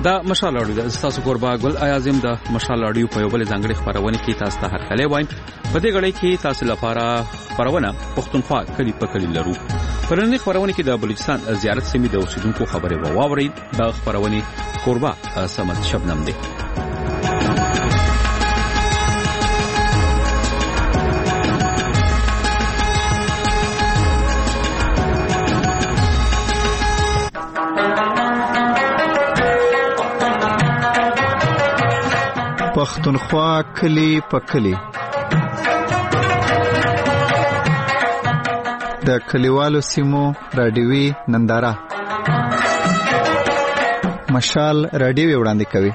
دا مشال اړیو د تاسو کوربا ګل اعظم د مشال اړیو په یو بل ځانګړي خبرونه کې تاسو ته هرکلی وایم. په دې غړي کې تاسو لپاره خبرونه پښتونخوا کلی په کلی لرو. پرني خبرونه کې د بلوچستان زیارت سیمې د اوسیدونکو خبره واوري. دا خبرونه کوربا سمت شبنم دی. پښتونخوا کلی په کلی د کلیوالو سیمو رادیوي ننداره مشال رادیو وړاندې کوي.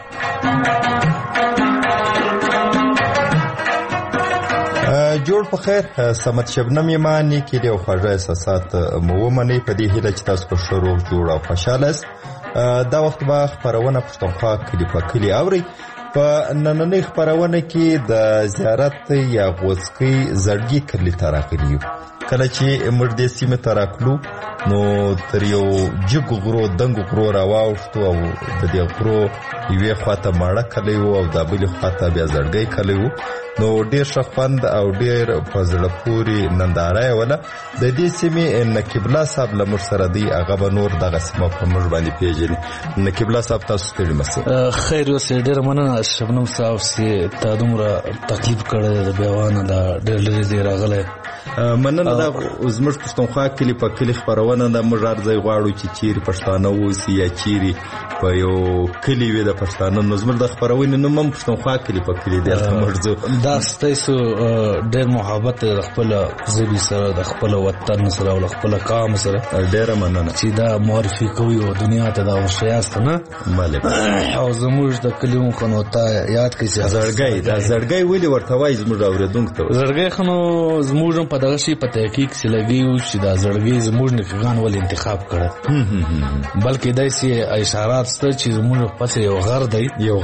جوړ په خیر سمت شبنم یمانی کې دی خواږه احساسات مو منی په دې هیله چې تاسو په شروع جوړ او خوشاله است. دا وخت به خبرونه پښتونخوا کلی په کلی اوري. په نننۍ خبرونه کې د زیارت یا غوڅکۍ زړګي کلی ته راغلي یو. کله چې موږ دې سیمې ته راغلو نو تر یو جګ غرو دنګ غرو راواوښتو او د دې غرو یوې خواته ماړه کلی و او د بلې خواته بیا زړګی کلی و. نو ډېر ښه خوند او ډېر په زړه پورې ننداره یې وله. د دې سیمې نقیب الله صاحب له موږ سره دی. هغه به نور دغه سیمه په موږ باندې پیژني. نقیب الله صاحب تاسو ستړي مسئ. خیر اوسې ډېره مننه شبنم صاحب چې تا دومره تکلیف کړی د بیوانه دا ډېر لرې دی راغلی. مننه. دا زموږ پښتونخوا کلي په کلي خپرونه ده. موږ هر ځای غواړو چې چیرې پښتانه اوسي یا چیرې په یو کلي وي د پښتانه نو زموږ د خپرونې نوم هم پښتونخوا کلي په کلي دی. هلته موږ ځو. دا ستاسو ډېر محبت د خپل ژبې سره د خپل وطن سره او د خپل قام سره. ډېره مننه چې دا معرفي کوي او دنیا ته دا ورشیاست نه مالک او زموږ د کلیو خنو ته یاد کړئ چې زړګی دا زړګی ولې ورته وایي زموږ اوریدونکو ته. زړګی خنو زموږ په دغه شی په تحقیق چې لګیو چې دا زړګی زموږ نه کغان ول انتخاب کړ بلکې داسې اشارات ست چې زموږ پس یو غر دی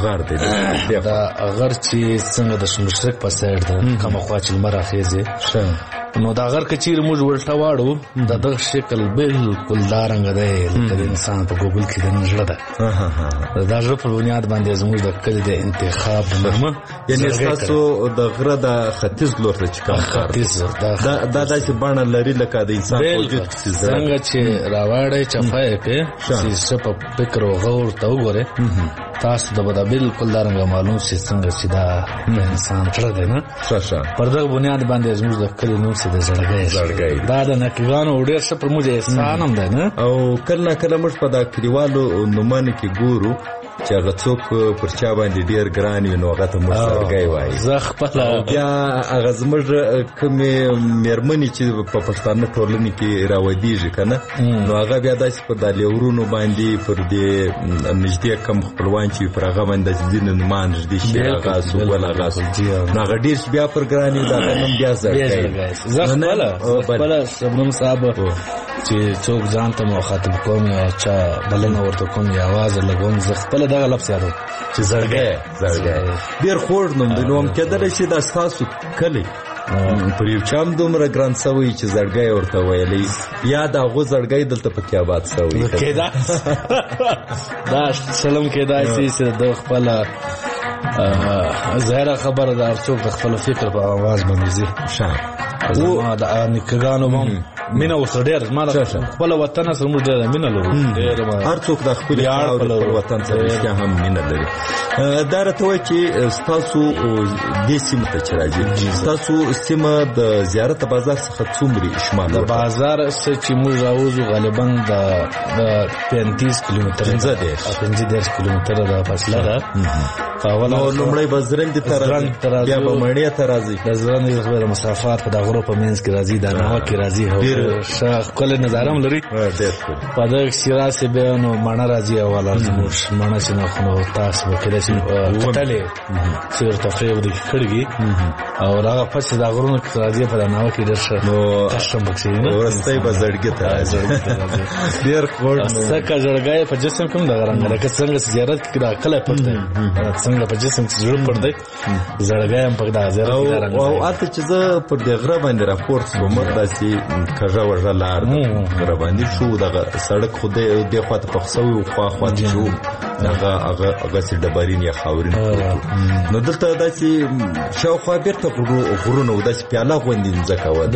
دا غر چې څنګه د مشرق په سایډ ده کومه خوا چې لمر اخیزه نو دا غر کچیر موږ ورته واړو د دغه شکل بالکل دا رنګ دی لکه د انسان په ګوګل کې د نژړه ده. دا ژبه په بنیاد باندې زموږ د کلي د انتخاب نامه یعنی تاسو د غره د ختیځ لور ته چې کوم دا داسې بڼه لري لکه د انسان وجود څنګه چې راوړی چفای په چې په فکر او غور ته وګوره تاسو د بده بالکل دا رنګ معلوم شي څنګه چې دا انسان تر دی نه پر دغه بنیاد باندې زموږ د کلي نوم د زړګی دا د نقیبانو ډېر څه پر موږ احسان هم دی نه. او کله کله موږ په دا کلیوالو نومانو کې ګورو چې هغه څوک پر چا باندې ډېر ګران وي نو هغه ته موږ زړګی وایي. زه خپله بیا هغه زموږ کومې مېرمنې چې په پښتانه ټولنې کې راودېږي که نه نو هغه بیا داسې پر دا لیورونو باندې پر دې نږدې کم خپلوان چې پر هغه باندې داسې ځینې نومان نږدې شي هغه سو بل هغه سو نو هغه ډېر بیا پر ګران وي د هغه نوم بیا زړګی. زه خپله شبنم صاحب چې څوک ځان ته مخاطب کوم یا چا بلنه ورته کوم یا آواز لګوم زه خپله دغه لفظ یادوم چې زړګی ډېر خوږ نوم دی. نو هم کېدلی شي دا ستاسو کلی پر یو چا هم دومره ګران سوی چې زړګی ورته ویلی یا د هغو زړګی دلته پکې آباد سوی دا سلم کېدای شي چې د خپله ظاهره خبره د هر څوک د خپل فکر په آواز باندې ځي. زما د نیکګانو هم مینه اوس ډېر زما د خپل وطن سره موږ ډېره مینه لرو. هر څوک د خپل وطن سره رښتیا هم مینه لري. دا راته وایي چې ستاسو دې سیمې ته چې راځي ستاسو سیمه د زیارت بازار څخه څومره شمال د بازار څخه چې موږ راوځو غالبا د 35 کیلومتره 15 کیلومتره د فاصله ده. نو لومړی به زرنج ته راځي بیا به مڼې ته راځي. د زرنج د مسافات په د غرو په منځ کې راځي د ناوه کې راځي ښه ښکلې نظاره هم لري. په دغه شیراز کې بیا نو مڼه راځي اوله زموږ مڼه چې نه خو تاسو به کله چې کتلې چې ورته فریب د کړګي او هغه پس د غرونو کې راځي په د ناوه کې ډېر ښه نو کشم بکسي نه ورسته به زړګي ته راځي ډېر خوږ څکه زړګی په جسم کوم د رنګ لکه څنګه زیارت کې را کله پټه څنګه په جسم کې زړه پړ دی زړګی هم په د زیارت کې رنګ او اته چې زه پر دې غره باندې راپورت کوم داسې کژه ورژه لار غره باندې شو دغه سړک خو دې خواته پخسوي او خوا شو هغه سي ډبرین یا خاورین نو دلته داسې شاوخوا بیرته غرونه او داسې پیاله غوندې ځمکه وه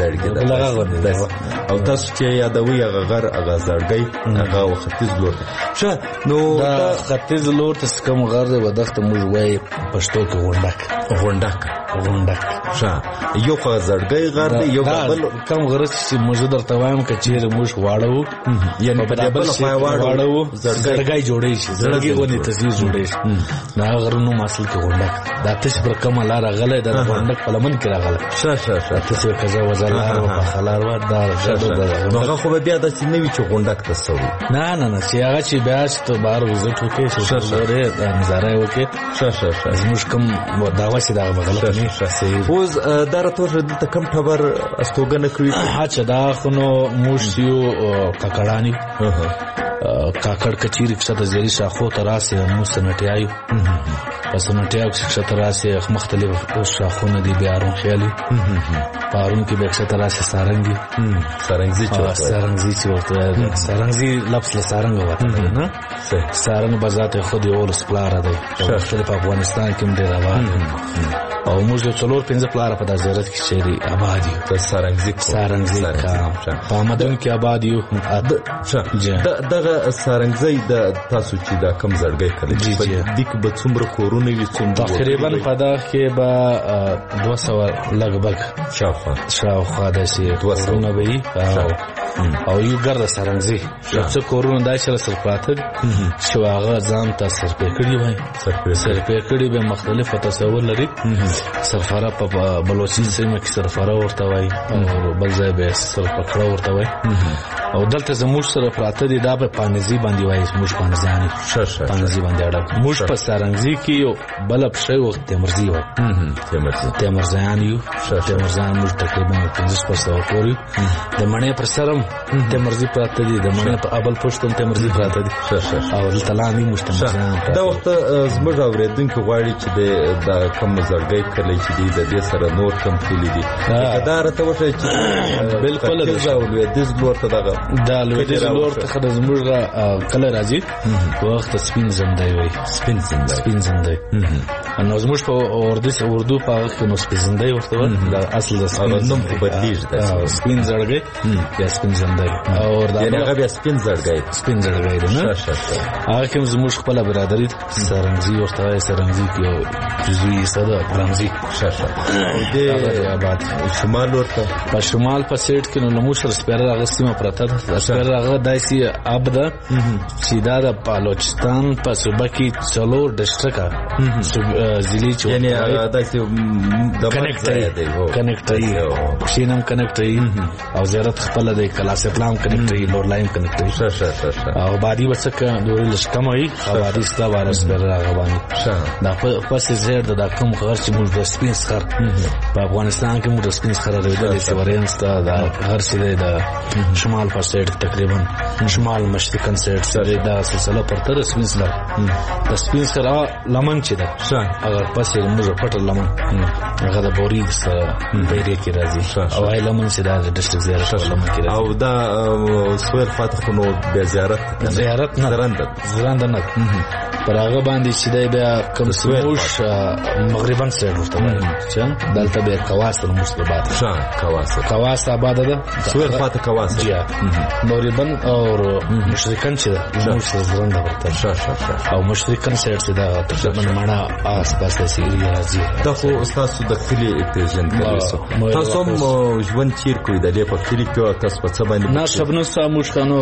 او تاسو چې یادوئ هغه غر هغه زړګی هغه ختیځ لور ته ښه نو دا ختیځ لور ته کوم غر دی ودغته موږ وایي پښتو کې غونډک ښه یو خو زړګی غر دی یو بل کوم غر چې موږ درته وایم که چیرې موږ واړه وو یعنې په دې بل خوا واړه وو زړګی جوړی شي زړګی غوندې تصویر جوړی شي د هغه غرونو اصل کې غونډک دا تش پر کومه لار راغلی د غونډک په لمن کې راغلی ښه تش کزه وزلار او پخلار و دا نو هغه خو بیا داسې نه وي چې غونډک ته سوي نه چې هغه چې بیا چې ته بهر وزټ وکړې لورې نظاره یې وکړې زموږ کوم دعوه چې دغه بغله نه اوس دا راته دلته کم ټبر استوګنه کوي چې دا خو نو موږ یو کاکړانی کاکړ کچیر کښته زیری شاخو ته راسي مو سنټیایو پس نټیاو کښته راسي مختلف شاخونه دي بیا رون خیالي پارون کې به کښته راسي سارنګي چې ورته سارنګي لفظ له سارنګ وته نه سارنګ بذات خود یو سپلار دی مختلف افغانستان کې هم ډیر آباد او موږ یو 4-5 پلار په د زیارت کې شهري آباد یو په سارنګي په مدن کې آباد یو دغه سارنګي د تاسو چې دا کم زړګي کړی په دې کې به څومره کورونه وي تقریبا په دا کې به 200 لګبګ شاوخوا داسې کورونه به وي او یو ګرد سارنګي څه کورونه داسې سره پراته چې هغه ځان ته سرپې کړي به مختلف تصور لري سرفاره په بلوچستان سیمه کې سرفاره ورته وایي او بل ځای به سرپکړه ورته وایي او دلته زموږ سره پراته دي دا په پانیزي باندې وایي موږ پانیزیان پانیزي باندې اړه موږ په سارنګي کې یو بل پښې وخت تیمرزي وایي تیمرزیان یو تیمرزیان موږ تقریبا 15% پورې د مڼې پر سرم تیمرزي پراته دي د مڼې په ابل پښتون تیمرزي پراته دي او دلته لاندې موږ تیمرزیان دا وخت زموږ اوریدونکو غواړي چې د کم زړګي کلی چې دی د دې سره نور کم کلی دي دا راته وښیي چې بالکل د لویدیځ لور ته دغه دا لویدیځ لور ته خدای زموږ کله راځي وخت سپین زندای وي سپین زندای نو زموږ په اردو په هغه کې نو سپین زندای ورته دا اصل د نوم په بدلیږي سپین زړګي یا سپین زندای او دا هغه بیا سپین زړګي دی نه هغه کوم زموږ خپل برادری سارنګي ورته سارنګي کې جزوی صدا پرانځي د آباد شمال ورته په شمال په سیټ کې نو موږ سره سپیره اغستیمه پرته ده سپیره هغه داسې ابدا چې دا د بلوچستان په صوبه کې څلور ډسټرکټه ضلع چې یعنی داسې د کنیکټي شینم کنیکټي او زیارت خپل د کلاس پلان کنیکټي لور لاین کنیکټي او بادي وسکه دوی لشکمای خواري ستا وارس پر راغواني دا پس زیر د کوم غر چې موږ د سپین سخر په افغانستان کې موږ د سپین سخر لري چې ورینستا دا غر چې د شمال په سایډ تقریبا شمال مشرقن سایډ سره دا سلسله پر تر سپین سخر د سپین سخر لمن چې ده اگر پسې موږ پټ لمن هغه د بوري سره بیرې کې راځي او هاي لمن چې دا د ډسټریکټ زیارت لمن کې راځي او دا سویر فاتح نو به زیارت نه زرند نه پر هغه باندې چې دا بیا کوم سموش مغربن سره ورته وایي چې دلته به کواس تر مستبات کواس آباد ده سویر فاتح کواس مغربن او مشرقن چې موږ زرند ورته او مشرقن سره چې دا تقریبا مانا آس پاس د سیری راځي دا خو استاد د کلی پیژندل تاسو هم ژوند چیر کوی د دې په کلی کې تاسو په څه باندې نه شبنو ساموش خانو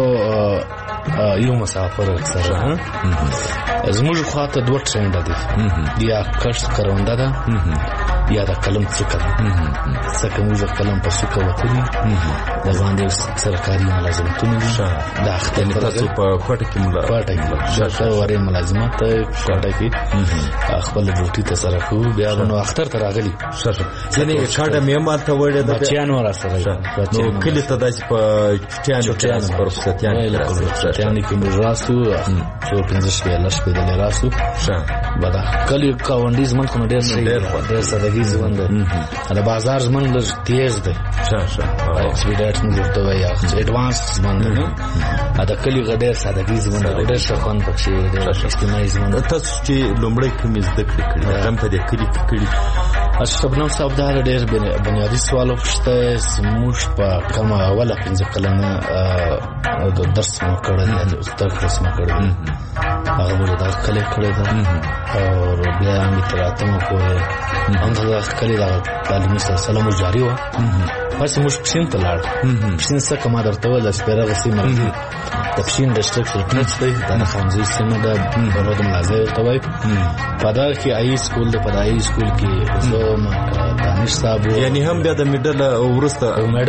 یو مسافر سره زموږ خواته دوه ټرند دي یا کښت کرونده ده یا د قلم څوکه څکه موږ قلم په څوکه وتلی د باندې سرکاري ملازمتونه دي د اختر تاسو په کوټه کې ورې ملازمت کوټه کې خپل ډیوټي ته سره کو بیا نو اختر ته راغلی یعنی کاډه مې ماته وړه د بچیانو را سره نو کلی ته داسې په چټیانو پر ستیان کې موږ راسو څو 15 شپې د راسو بدا کلی کاونډیز من خو ډېر سادهګي سادهګي ژوند دی د بازار ژوند لږ تیز دی ایکسپیډیټ موږ ورته وایو ایډوانس ژوند دی د کلي ډېر سادهګي ژوند دی ډېر ښه خوند پکښې ډېر اجتماعي ژوند. تاسو چې لومړی کومې زده کړې کړې هغه هم په دې کلي کې کړي؟ شبنم صاحب دا ډېر بنیادي سوال وپوښته. زموږ په کومه اوله 15 کلنه د درس مو کړی دی زده کړه مو کړې ده هغه موږ دغه کلي کړې ده او بیا همې تر 8مه پورې همدغه دغه کلي دغه تعلیمي سلسله مو جاري وه. بس موږ پښین ته لاړ. پښین څه که ما درته وویل د سپېرغه سیمه د پښین ډسټرکټ سلطنت دی دا د خانزۍ سیمه ده برود ملازۍ ورته وایي. په دغه کې آی سکول دی. په د آی سکول کې زه دانش صاحب یعنې هم بیا د میډل وروسته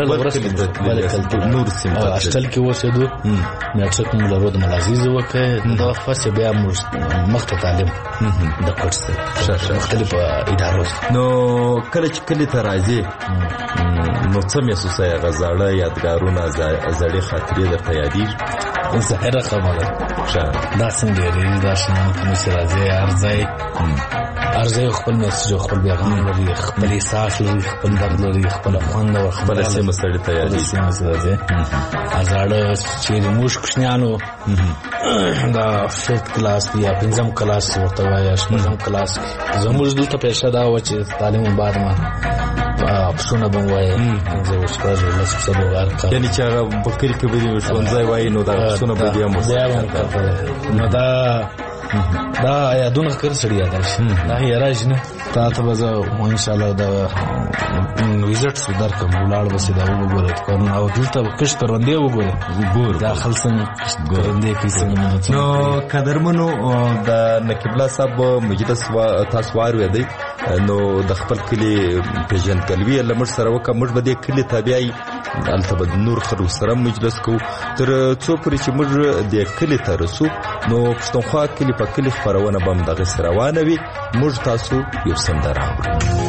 نور سیمه هاسټل کې اوسېدو. میټرک مو له رود ملازۍ زه وکړی دغه پس بیا موږ مخ ته تعلیم د کورس دی مختلفو ادارو. نو کله چې کلي ته راځې نو څه محسوسه هغه زاړه یادګارونه زړې خاطرې درته یادېږي؟ ظاهره خبره دا څنګه ډېرېږي دا شیان کوم چې راځي هر ځای خپل میسج خپل پیغام لري خپل احساس لري خپل درد لري خپل خوند او خپل سیمه سړی ته یادېږي. زاړه چیرې موږ کوچنیانو دا 5th کلاس یا 5م کلاس ورته وایي 6م کلاس زموږ دلته پیشه دا وه چې تعلیم بعد ما پسونه به م وایي پنځه شپږ لس پسه به ورکړه. یعنې چې هغه په کلي کې به دې ښوونځی وایي نو دغه پسونه به بیا نو دا یادونه ښکر سړي یاد راشي. دا یې راشي نه تا ته به زه انشاءالله دا ویزټس درکړم ولاړ به سې دا وګورې او دلته کښت کروندې وګورې دا خلک څنګه کروندې کوي څنګه. نو قدرمنو د نقیب الله صاحب مجلس تاسو واورېدئ نو د خپل کلي پېژندګلوي یې له موږ سره وکړه. موږ به دې کلي ته بیایي هلته به د نور خلکو سره مجلس کوو تر څو پورې چې موږ دې کلي ته رسو. نو پښتونخوا کلي په کلي خپرونه به هم دغسې روانه وي. موږ تاسو یو سندره اورو.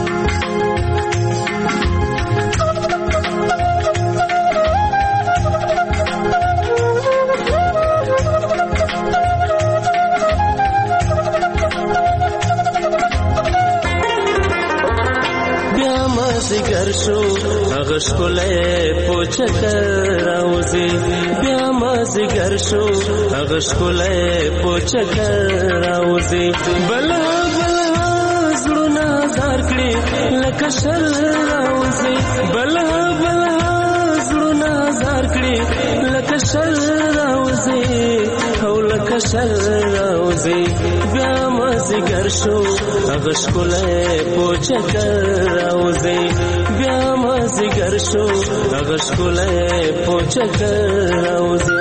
هغه ښکلی په چکر راوځي بیا مازدیګر شو هغه ښکلی په چکر راوځي بله زړونه ازار کړي لکه شل راوځي بله زړونه ازار کړي لکه شل راوځي او لکه شل راوځي بیا مازدیګر شو هغه ښکلی په چکر راوځي بیا مازدیګر شو هغه ښکلی په چکر راوځي.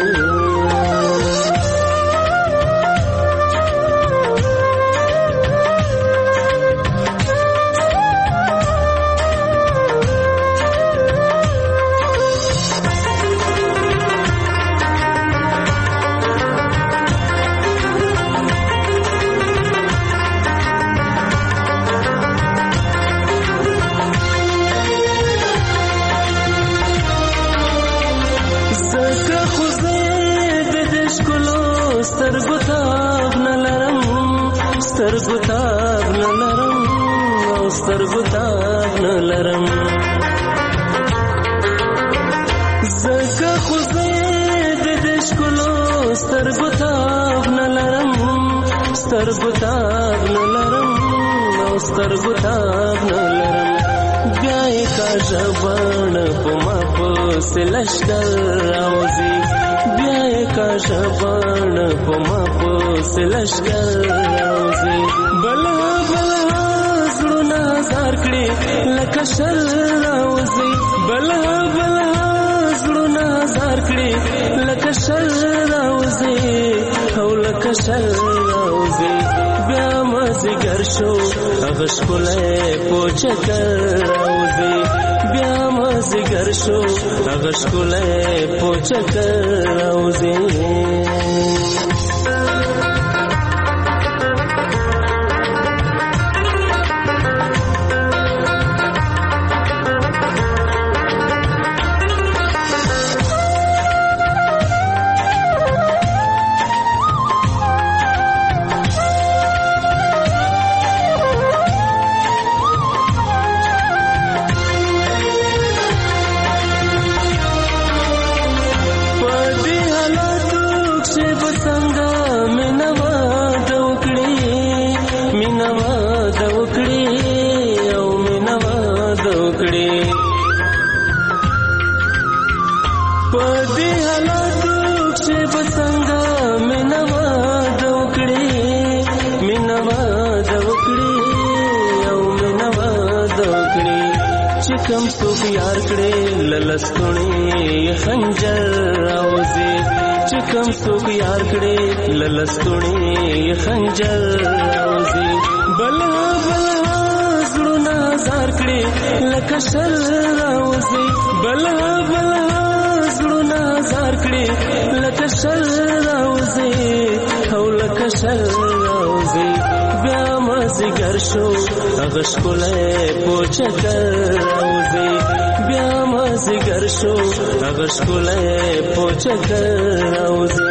لشکر راوځي بیا یې کاشه بڼ په ما پسې لشکر راوځي بله زړونه ازار کړي لکه شل راوځي بله زړونه ازار کړي لکه شل راوځي او لکه شل راوځي بیا مازدیګر شو هغه ښکلی په چکر راوځي بیا مازدیګر شو هغه ښکلی په چکر راوځي. چې کم څوک یار کړي للستونی خنجر راوځي چې کم څوک یار کړي للستونی خنجر راوځي بلا بلا زړونه زار کړي لکه شل راوځي بلا بلا زړونه زار کړي لکه شل راوځي او لکه شل راوځي بیا مازیګر شو هغه ښکلی په چکر راوځي بیا مازیګر شو هغه ښکلی په چکر راوځي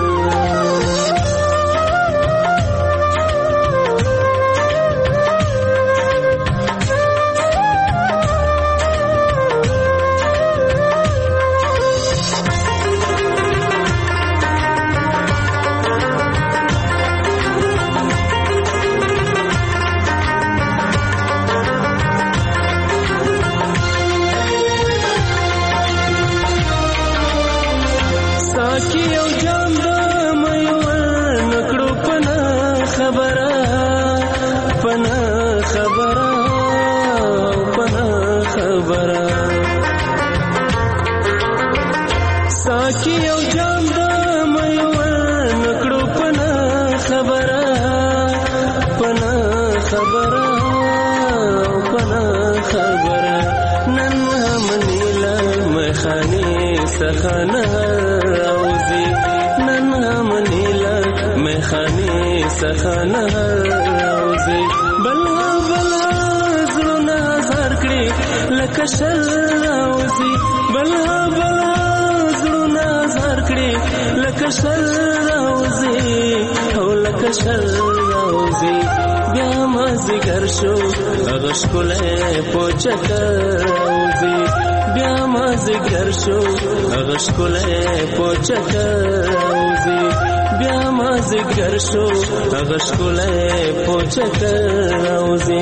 سخانه راوځي نن هم نیله میخانې سخانه راوځي بلا بلا زړونه زار کړي لکه شل راوځي بلا بلا زړونه زار کړي لکه شل راوځي او لکه شل راوځي بیا مازیګر شو هغه ښکلی په چکر راوځي بیا مازیګر شو هغه ښکلی په چکر راوځي بیا مازیګر شو هغه ښکلی په چکر راوځي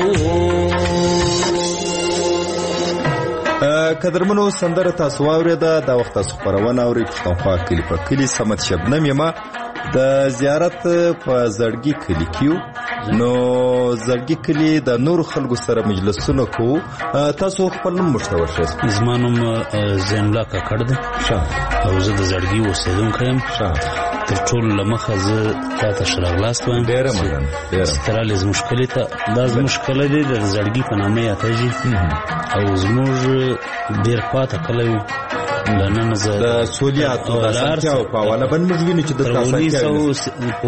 قدرمنو سندره تاسو واورېده دا وخت تاسو خپرونه اورئ پښتونخوا کلي په کلي صمد شبنم یم د زیارت په زړګي کلي کې نو زړګي کلي د نور خلکو سره مجلسونه کوو تاسو خپل نوم موږ ته ورشئ زما نوم زین الله کاکړ دی او زه د زړګي اوسېدونکی یم تر ټولو له مخه زه تا ته ښه راغلاست وایم ډېره مننه سترالې زموږ کلي ته دا زموږ کلی دی د زړګي په نامه یادېږي او زموږ ډېر پاته کلی و لنن زه د سولیاتو د اسانتیاو په حواله باندې موږ وینو چې دلته اسانتیاوې په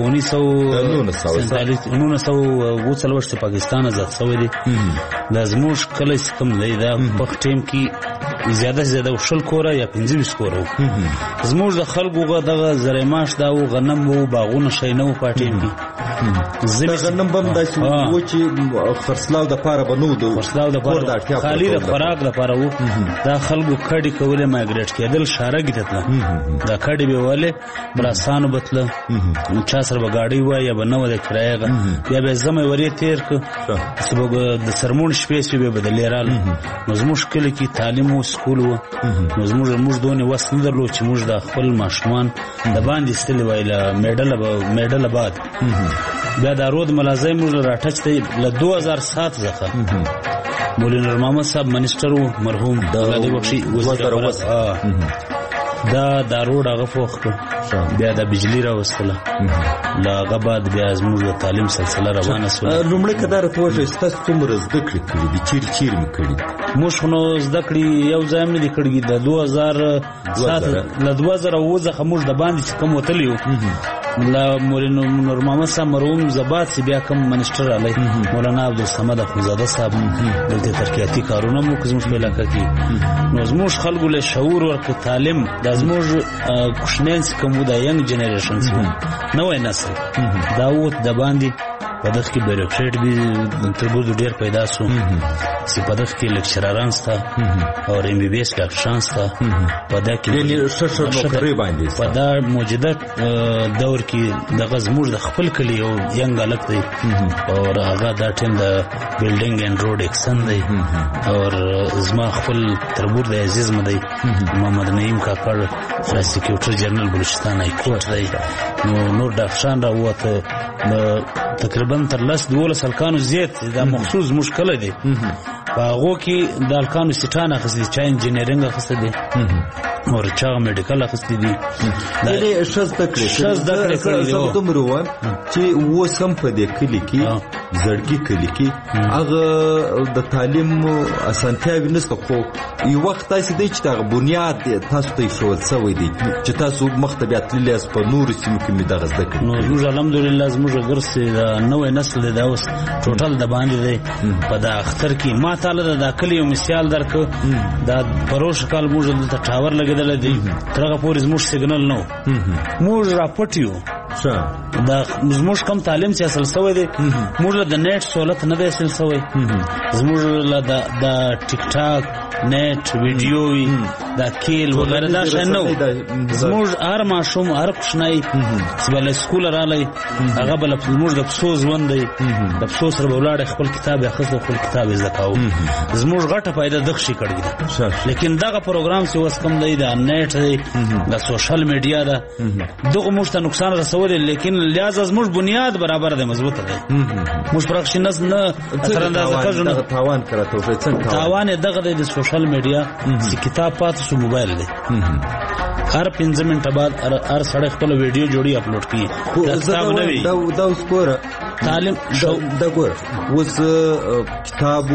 1947 پاکستان آزاد شوی دی دا زموږ کلی سیستم دی دا په ټیم کې زیاده شل کوره یا 15 کوره زموږ د خلکو دغه زری ماش دا و غنم و باغونه شي نه و په ټیم کې زمي غنم بم داسې و چې خرڅلاو د پاره بنو د خرڅلاو د پاره خالي د خوراک د پاره و دا خلکو کډي کولې مایګریټ کېدل شارګ دتله دا کډي به والے براسانو بتله چا سره بغاړي و یا بنو د کرایغه یا به زمي ورې تیر ک سبب د سرمون شپې به بدلې رال مزموش کله کې تعلیم و سکول و مزموش دونه وسن درلو چې موږ د خپل ماشومان د باندې ستل وایله میډل بعد بیا د رود ملازم موږ راټچ ته ل 2007 ځخه مولانا نور محمد صاحب منسٹر و مرحوم د الله بخشي وزیر دا روډ هغه فوخ بیا د بجلی را وستله لا غباد بیا زموږ د تعلیم سلسله روانه سول لومړی کدار ته وځي ستاسو څومره زده کړې کړې دي چیرې مې کړې موږ نو زده کړې یو ځای مې د کړې د 2007 ل 2000 څخه موږ د باندې کوم وتلیو لا مولانا نور محمد صاحب مرحوم زبات سی بیا کوم منسٹر علی مولانا عبدالصمد اخوندزاده صاحب دلته ترقیاتی کارونه مو کوم په علاقه کې نو زموږ خلکو له شعور ورک تعلیم د زموږ کوشنینس کوم د ینګ جنریشن نو نسل دا و د باندې په دغه کې بیروکریټ به تر بده ډیر پیدا شو چې په دغه کې لیکچراران ستا او ایم بی بی اس ډاکټران ستا په دغه کې شر نوکری باندې په دا موجوده دور کې دغه زموږ د خپل کلی او ینګ الګ دی او هغه دا ټیم د بیلډینګ اند روډ اکسن دی او زما خپل تربور د عزیز مدی محمد نعیم کاکړ پروسیکیوټر جنرال بلوچستان های کورټ دی نو ډاکټران را وته تقریبا تر 12 سالکانو زیات دا مخصوص مشکل دی په هغو کې د الکانو سیټان اخیستي دي، چا انجینرینګ اخیستی دی او چا میډیکل اخیستی دي. یعنې ښه زده کړې کړي زه دومره وایم چې اوس هم په دې کلي کې زړګي کلي کې هغه د تعلیم اسانتیاوې نشته، خو یو وخت داسې دی چې دغه بنیاد تاسو ته ایښودل سوی دی چې تاسو مخته بیا تللی یاست په نورو سیمو کې مې دغه زده کړي. نو زموږ الحمدلله زموږ ګرسې د نوی نسل دی دا اوس ټوټل د باندې دی په دا اختر کې. ما تعالی د دا کلي یو مثال درکړ، دا پروش کال موږ دلته ټاور لګېدلی دی، تر هغه پورې زموږ سیګنل نه و، موږ راپټ یو. دا زموږ کم تعلیم چې اصل سوی دی، موږ له د نیټ سہولت نه دی اصل سوی، زموږ له د ټیک ټاک نیټ ویډیو وي دا کیل وغیره دا شی نه و. زموږ هر ماشوم هر کوچنی چې به له سکوله رالی هغه به زموږ د پسو ژوند دی، د پسو سره به ولاړی خپل کتاب یې اخیست او خپل کتاب یې زده کاوه. زموږ غټه فایده دغه شي کړې ده. لیکن دغه پروګرام چې اوس کوم دی د نیټ دی د سوشل میډیا ده دغه موږ ته نقصان رسولی، لیکن لہذا زموږ بنیاد برابر دی، مضبوطه دی. موږ پر هغه نس نه اثراندازه کړو نه تاوان کړه څنګه تاوان یې دغه دی د سوشل میډیا چې کتاب پاتې شو موبایل دی. هر 5 منټه بعد هر سړی خپل ویډیو جوړي اپلوډ کړي. کتاب نه وي دا اوس ګوره تعلیم دا ګوره اوس کتاب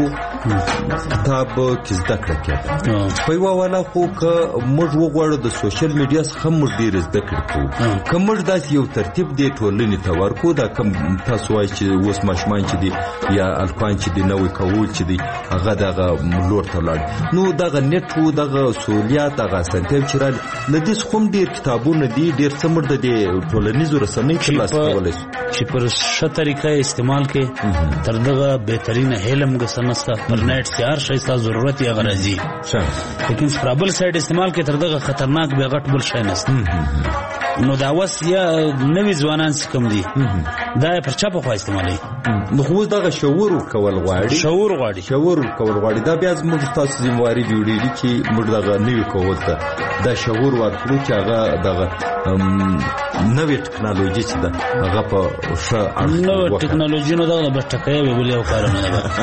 کې زده کړه کېده په یوه والا، خو که موږ وغواړو د سوشل میډیا څخه موږ ډېر زده کړې کوو، که موږ داسې یو ترتیب دې ټولنې ته ورکړو، دا کوم تاسو وایي چې اوس ماشومان چې دي یا الکان چې دي نوی کول چې دي هغه دغه لور ته ولاړ، نو دغه نیټ و دغه سهولیات دغه اسانتیاوې چې راغلي له دې څخه هم ډېر کتابونه دي، ډېر څه موږ د دې ټولنیزو رسنیو ترلاسه کولی شو چې پر ښه طریقه استعمال کې تر دغه بهترینه علم ګسه نشته. پر نیټ چې هر شی ستا ضرورت یې هغه راځي، لیکن پر بل سایډ استعمال کې تر دغه خطرناک بیا غټ بل شی نشته. نو دا اوس یا نوي ځوانان چې کوم دي دا یې پر چا په خوا استعمالوي، نو خو اوس دغه شعور ورکول غواړي. دا بیا زموږ تاسو ذمهواري جوړېږي چې موږ دغه نوي کول ته دا شعور ورکړو چې هغه دغه نوې ټکنالوژي چې ده هغه په ښه اړخ نوې ټکنالوژي نو دغه به ټکۍ به بل یو کار نه ده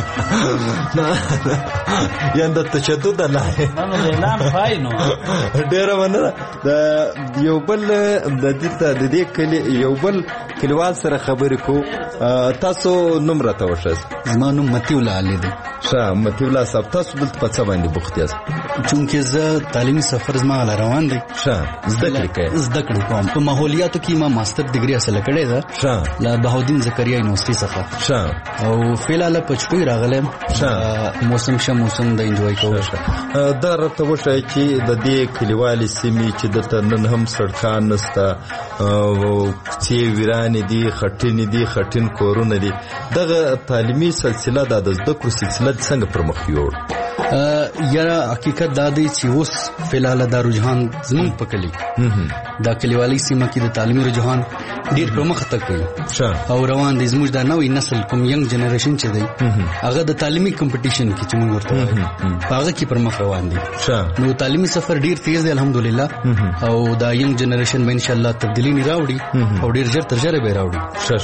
یعنې د تشدد لارې اعلان پای نو ډېره مننه. د یو بل د دې یو بل کلیوال سره خبرې کوو. تاسو نوم راته وښایاست؟ زما نوم مطیع الله علي دی. ښه مطیع الله صاحب، تاسو دلته په څه باندې بوخت یاست؟ چونکې زه تعلیمي سفر زما روان دی. ښه زده کړې کوم. په ماحولیاتو کې ما ماستر ډیګري حاصله کړې ده له بهاودین زکریا یونیورسيټي څخه. او فعلا په چټوي راغلم. موسم د انجوای کوم. دا راته وښایي چې د دې کلیوالي سیمې چې دلته نن هم سړکان نشته، کوڅې ویرانې دي، خټین کورونه دي، دغه تعلیمي سلسله د زده کړو سلسله څنګه پر مخ یوړ؟ یا حقیقت دا دی چې اوس فعلا دا رجحان زموږ په کلی دا کلیوالي سیمه کې د تعلیمي رجحان ډیر په مخ ته کوي او روان دي. زموږ دا نوې نسل کوم ینګ جنریشن چې دی هغه د تعلیمي کمپټیشن کې چې موږ ورته وایو هغه کې پر مخ روان دي. نو تعلیمي سفر ډیر تیز دی الحمدلله، او دا ینګ جنریشن به ان شاء الله تبدیلی نه راوړي او ډیر ژر تر ژره به راوړي.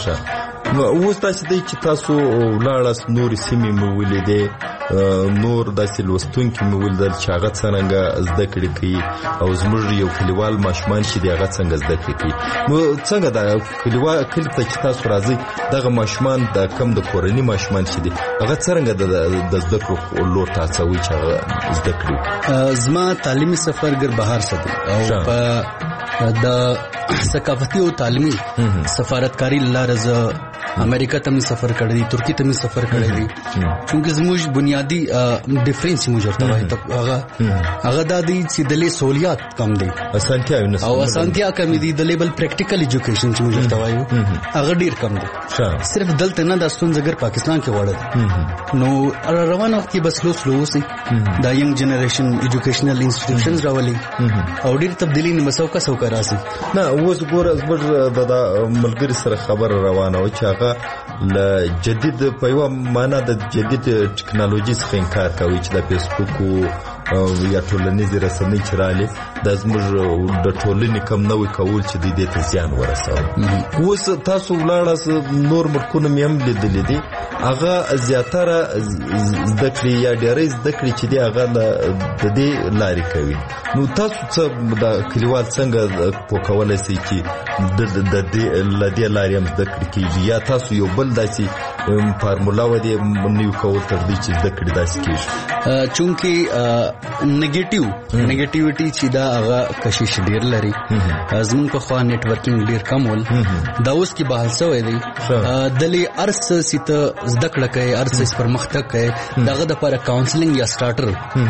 اوس داسې دی چې تاسو ولاړاست نورې سیمې مو ولیدې، نور داسې لوستونکي مو ولیدل چې هغه څرنګه زده کړې کوي او زموږ یو کلیوال ماشومان چې دی هغه څنګه زده کړې کوي. نو څنګه دا کلي ته چې تاسو راځئ دغه ماشومان د کم د کورني ماشومان چې دی هغه څرنګه د زده کړو لور ته هڅوي چې هغه زده کړي؟ زما تعلیمي سفر ګر بهر څه دی او په د ثقافتي او تعلیمي سفارتکاری لاره زه امریکا ته سفر کړی دی، ترکی ته سفر کړی دی. چونکه زموږ بنیادی ډیفرنس موږ ورته وایي هغه دا دی چې د لې سہولیات کم دی او اسانتیا کم دي، د لیبل پریکټیکل ایجوکیشن چې موږ ورته وایو هغه ډیر کم دی. صرف دلته نه د ستونزګر پاکستان کې وړه نو روان وخت کې بس سلو اوسي دا ینګ جنریشن ایجوکیشنل انسټیټیوشنز راولي او ډیر تبدیلی نه مسوکه راځي. نه اوس ګوره زموږ د ملګري سره خبر روانه و چې هغه له جدید په یوه معنا د جدید ټکنالوژي څخه انکار کوي چې د فیسبوک یا ټولنیزې رسنۍ چې راغلې دا زموږ د ټولنې کم نوی کول چې دوی دې ته زیان ورسوي. اوس تاسو ولاړاست نور ملکونه مې هم لیدلي دي، هغه زیاتره زده کړې یا ډېرې زده کړې چې دی هغه د دې لارې کوي. نو تاسو څه د کلیوال څنګه پوکولی شئ چې د دې لارې هم زده کړې کېږي یا تاسو یو بل داسې فارمولا ودې نوي کول تر دې چې زده کړې داسې کېږي؟ چونکې نیگیټیویټي چې دا هغه کشش ډېر لري. زمونږ په خوا نیټورکینګ ډېر کم ول. دا اوس کې بحث شوی دی دلې ارس سیته زده کړه کوي ارس پرمختګ کوي دغه دپاره کاونسلینګ یا سټارټر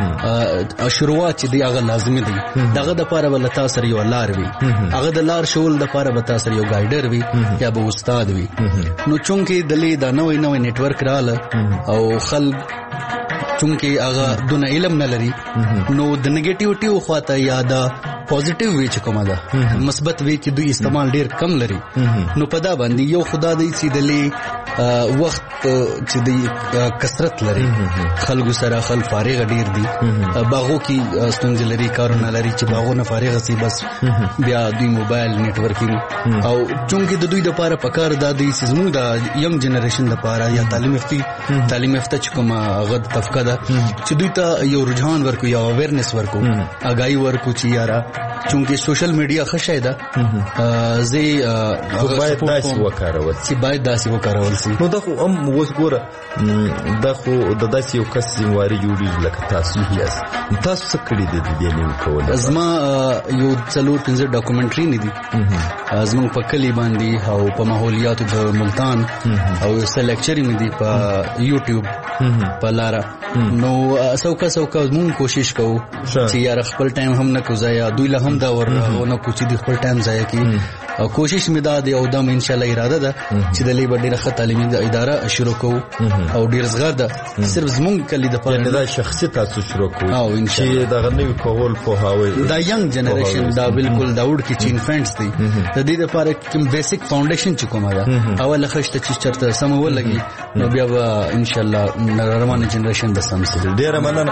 شروعات چې دی هغه لازمي دی. دغه دپاره به له تا سره یو لار وي هغه د لار شول دپاره به تا سره یو ګایډر وي یا به استاد وي. نو چونکې دلې دا نوی نیټورک رااله او خلک چونکې هغه دونه علم نه لري نو د نیگیټیوټي خواته یا د پوزټیو وی چې کومه ده مثبت وی چې دوی استعمال ډیر کم لري نو په دا باندې یو خدا دی چې دلی وخت چې دی کثرت لري خلکو سره خلک فارغ ډیر دي باغو کې ستونزې لري کارونه لري چې باغونه فارغ سي بس بیا دوی موبایل نیټورکینګ او چونکې د دوی د لپاره پکار دادی چې زموږ د ینګ جنریشن لپاره یا تعلیم یافته چې کومه هغه طبقه ده چې دوی ته یو رجحان ورکو یا اویرنس ورکو آگاهی ورکو چې یاره چونکې سوشل میډیا ښه شی ده زه باید داسې وکارول چې باید داسې وکارول سي. نو دا خو هم اوس ګوره دا خو د داسې یو کس ذمواري جوړېږي لکه تاسو یاست. تاسو څه کړي دي د دې نوي کول؟ زما یو 4-5 ډاکومنټري نه دي زموږ په کلي باندې او په ماحولیاتو د ملتان او یو څه لیکچرې مې دي په یوټیوب په لاره. نو سوکا مونږ کوشش کوو چې یار خپل ټایم هم نه کو ضایع دوی له هم دا ورونه کو چې خپل ټایم ضایع کی او کوشش مې دا دی او دا ان شاء الله اراده ده چې د لیبر ډیره ښه تعلیمي اداره شروع کوو او ډیر زغر ده صرف زمونږ کلی د پاره دا شخصي تاسو شروع کوو او ان شاء الله دا غنوي کول په هاوي دا ینګ جنریشن دا بالکل دا وډ کې چې انفانټس دي د دې لپاره کوم بیسیک فاونډیشن چې کومه ده اول خشته چې چرته سم ولګي نو بیا ان شاء الله روانه جنریشن د سم سره ډیره مننه.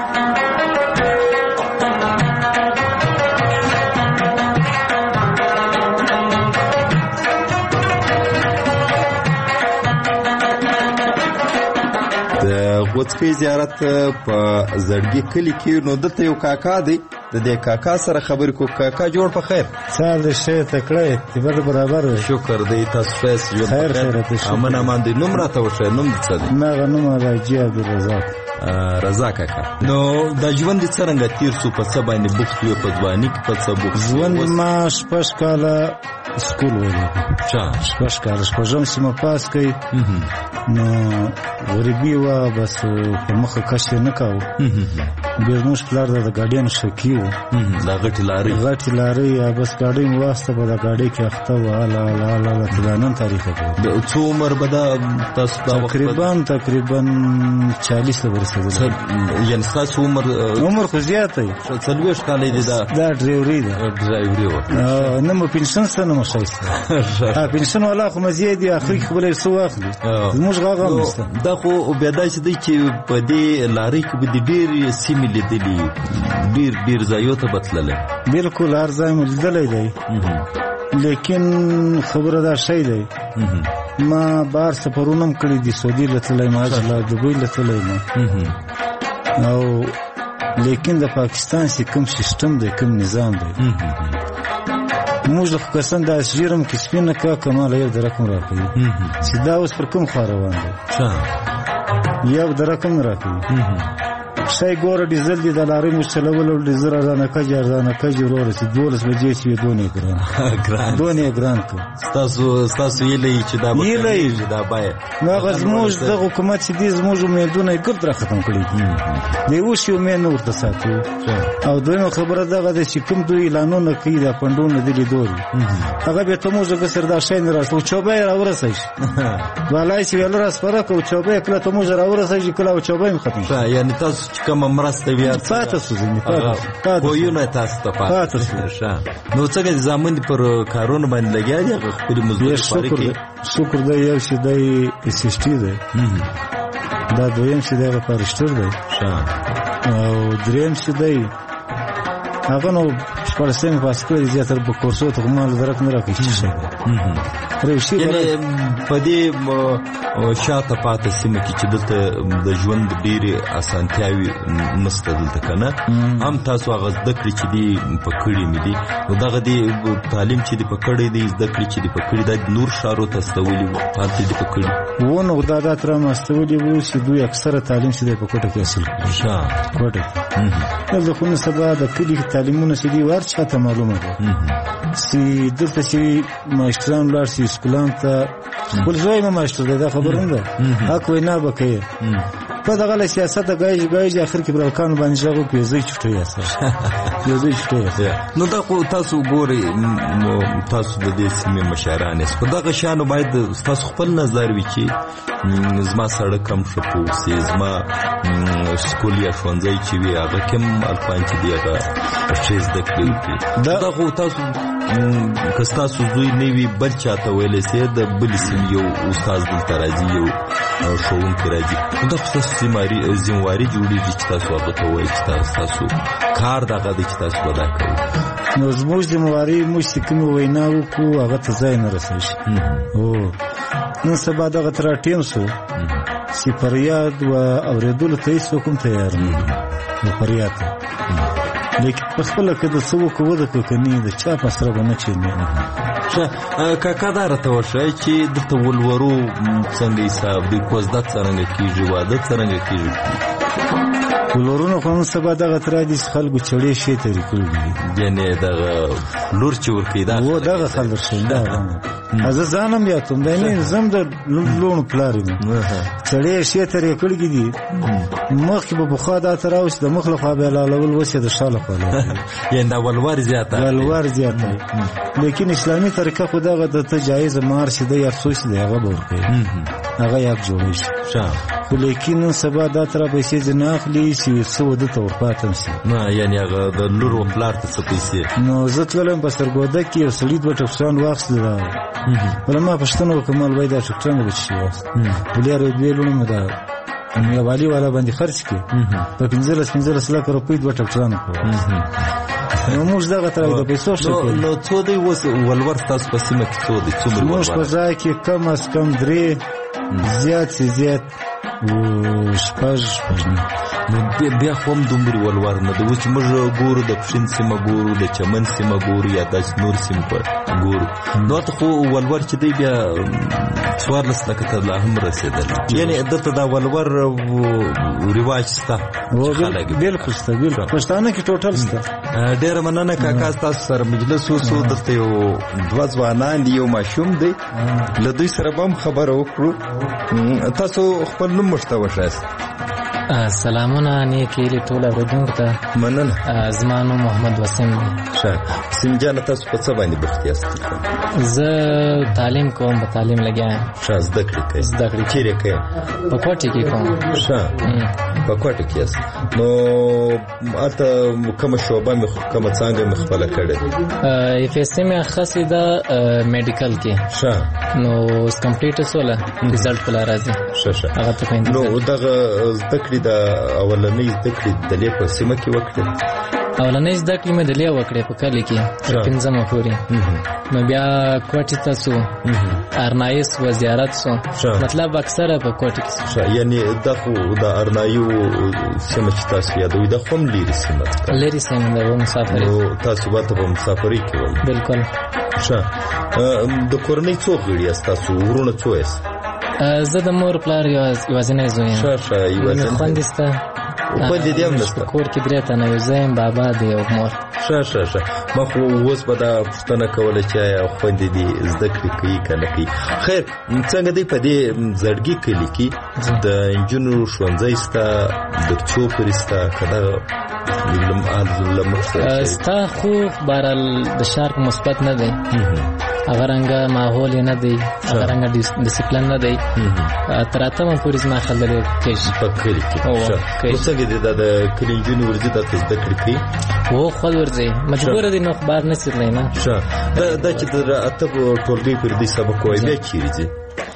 غوڅکۍ زیارت په زړګي کلی کې نو دلته یو کاکا دی د دې کاکا سره خبرې کو. کاکا جوړ په خیر سال شه تکړه تبر برابر شکر دی تاسو فیس یو خیر امن امان دی. نوم راته وشه نوم څه دی؟ ما نوم راجی عبدالرزاق رضا کاکا. نو دا ژوند څنګه تیر سو په څه باندې بوخت یو په ځواني کې په څه بوخت ژوند ما شپږ کاله سکول ولیکم شپږ کاله شپږم سیمه پاس کړ نو غریبي وا بس په مخه کښ نه کاوه بیا موږ پلار د ګاډیانو شکی وو دا غټي لارې یا بس ګاډي مو واسطه په دا ګاډي کې اخته و لا پلانون تاریخ دی. د څو عمر بدا تاسو دا تقریبا 40 ورسېدل یعنی تاسو عمر خو زیات دی 40 کال دی دا ډرایوري و نه مو پنشن سره نه مشایسته پنشن ولا خو مزید دی اخري خبره سو اخلي موږ غاغه دا خو بیا داسې دی چې په دې لارې کې به ډېر سیمې لیدلې ډېر ځایو ته بتللی بالکل هر ځای مو لیدلی دی لیکن خبره دا شی دی ما بار سفرونه هم کړي دي سعودي له تللی ماشاءالله دبۍ له تللی ما او لیکن د پاکستان چې کوم سیستم دی کوم نظام دی موږ د کسان د اسجرم کې سپینه کا کمال یو د رقم راکوي چې دا اوس پر کوم خوا روان دی یو د رقم راکوي شای ګوره ډیزل دی د لارې مو چلول او ډیزل ارزانه کجې وروره چې 12 بجې چې دونې ګران کو ستاسو یې چې دا باید نو هغه زموږ د حکومت چې دی زموږ امیدونه یې ګرد را ختم کړي دی اوس یو امید نه ورته ساتو او دویمه خبره دغه ده چې کوم دوی اعلانونه کوي د پنډونه د لیدوري هغه به ته موږ سره دا شی نه راځو چوبه راورسېږي والای چې ویل راس فرق او چوبه کله ته موږ راورسېږي کله او چوبه ختم یعنی تاسو کوم مرسته بیا پاتې خو یو نه تاسو ته پاتې نو څنګه ځامن پر کارونه باندې لګیا دي خپل مزدور فارقي شکر دی یو چې دی اسسټي دی دا دویم چې دی پارشتر دی او دریم چې دی هغه نو شپږم پاس کړی زیاتره په کورسو ته مال درک نه راکېږي یعنی په دې شاته پاتې سیمه کې چې دلته د ژوند ډېرې اسانتیاوې نشته دلته که نه هم تاسو هغه زده کړې چې دي په کړي مې دي نو دغه دې تعلیم چې دي په کړی دی زده کړې چې دي په کړي دا نور ښارو ته استولي وو هلته دي په کړي و نو دا را مستولي وو چې دوی اکثره تعلیم چې دی په کوټه کې حاصل کړي کوټه دلته خو نو سبا د کلي تعلیمونه چې دي ور چاته معلومه ده چې دلته چې ماشټران ولاړ شي سکولان ته خپل زوی مې ماشټر دی دا خبره نه ده حق وینا به کوي په دغه سیاست ګایج اخر کې برکانو باندې ژغو کې زوی چټي یاسه زوی چټي یاسه نو دا خو تاسو ګوري نو تاسو د دې سیمې مشران یې په دغه شانو باید تاسو خپل نظر وي چې زما سړک کم شپو سي زما سکول یا ښوونځی چې وي هغه کوم الفان چې دی هغه شي زده کړي دا خو تاسو که ستاسو زوی نه وي بل چاته ویلی سي د بل سیم یو استاد دلته راځي یو ښوونکی راځي نو دا خو ستاسو ذمواري جوړېږي چې تاسو هغه ته وایي چې ستاسو کار دغه دی چې تاسو به دا کوئ نو زموږ ذمواري موږ چې کومې وینا وکړو هغه ته ځای نه رسوي نن سبا دغه تر ټیم سو چې فریاد و اورېدلو ته هېڅ کوم تیار نه دي فریاد ته لیکن په خپله که د څه وکړو ودکړو که نه د چا په سره به نه چینې کاکا دا راته وښایه چې دلته ولورو څنګه حساب دی کوزده څرنګه کېږي واده څرنګه کېږي ولورونه خو نن سبا دغه تر دي خلکو چړې شی ترې کړي دي یعنې دغه لور چې ورکوي دغه خلک شي زه ځانم یاتم دا نه زم د لوڼو پلار یم چړې شی ترې کړي دي مخکې به پخوا دا ته راوستي د مخ له خوا به حلالول اوس یې د شا له خوا یعنې دا ولور زیاته لیکن اسلامي طریقه خو دغه ته جایز مار چې دی هر څوک چې دی هغه به ورکوي هغه یې حق جوړوي خو لیکن نن سبا دا تر پیسې ځنه اخلي چې څه وده ته ورپاتم شي نه یعنې هغه د لور و پلار ته څه پیسې نو زه تللم په سرګوده کې یو سړي دوه ټکټران واخیستل بله ما پوښتنه وکړه ما وایي دا ټکټران به څه شي واخیست بل یار دوې لوڼې مې دا یو والي والا باندې خرڅ کړي په 15 لکه روپۍ دوه ټکټران نو موږ دغه تر د پیسو شو نو څو دی اوس ولور ستاسو په سیمه کې څو دی څومره موږ په ځای کې کم از کم 3 زیات شپږ نو بیا خو هم دومره ولور نه دی اوس چې موږ ګورو د پښین سیمه ګورو د چمن سیمه ګورو یا داسې نور سیمه ګورو نو هلته خو ولور چې دی بیا 14 لکه ته لا هم رسېدل یعنې دلته دا ولور رواج شته بلکل شته پښتانه کې ټوټل شته ډېره مننه کاکا ستاسو سره مجلس وسو دلته یو دوه ځوانان دي یو ماشوم دی له دوی سره به هم خبره وکړو تاسو خپل نوم ورته وښایاست سلامونه نیکې هیلې ټول اورېدونکو ته مننه زما نوم محمد وسیم دی وسیم جانه تاسو په څه باندې بوخت یاست زه تعلیم کوم په تعلیم لګیا یم زده کړې کوئ چیرې کوئ په کوټې کې کوم په کوټې کې یاست نو هلته کومه شعبه کومه څانګه مې خپله کړې اف ایس مې اخیستې ده میډیکل کې نو اوس کمپلیټ شوله رزلټ په لار راځي هغه ته نو دغه زده کړې د اولنۍ زده کړې دلې په سیمه کې وکړې اولنۍ زده کړې مې دلې وکړې په کلي کې تر 15 پورې نو بیا کوټې ته سو ارنایي سو زیارت سو مطلب اکثره په کوټې کې یعنی د ارنایي سیمه چې تاسو یادوي د کوم لري سیمه ده مسافرۍ نو تاسو به په مسافرۍ کې وای بالکل د کورنۍ څو غړي یاست تاسو ورونه څو یاست زه د مور پلار یوازینی زوی یم خوندې شته خوندې دې هم نشته کور کې 3 تنه یو زه یم بابا دی او مور ما خو اوس به دا پوښتنه کوله چې آیا خوندې دې زده کړې کوي که نه کوي خیر څنګه دی په دې زړګي کلي کې د نجونو ښوونځی شته درڅو پورې شته که دغه ستا خو بهرحال د ښار په مثبت نه دی هغه رنګه ماحول یې نه دی هغه رنګه ډسپلن نه دی تر 8 پورې زما خیال دی کېږي په کلي کې نو څنګه دی دا د کلي نجونې ورځي دا ته زده کړې کوي خود ورځي مجبوره دی نو خو بهر نه څرلی نه دا چې د 8 ټولګۍ پورې دی سبق وایي بیا چیرې ځي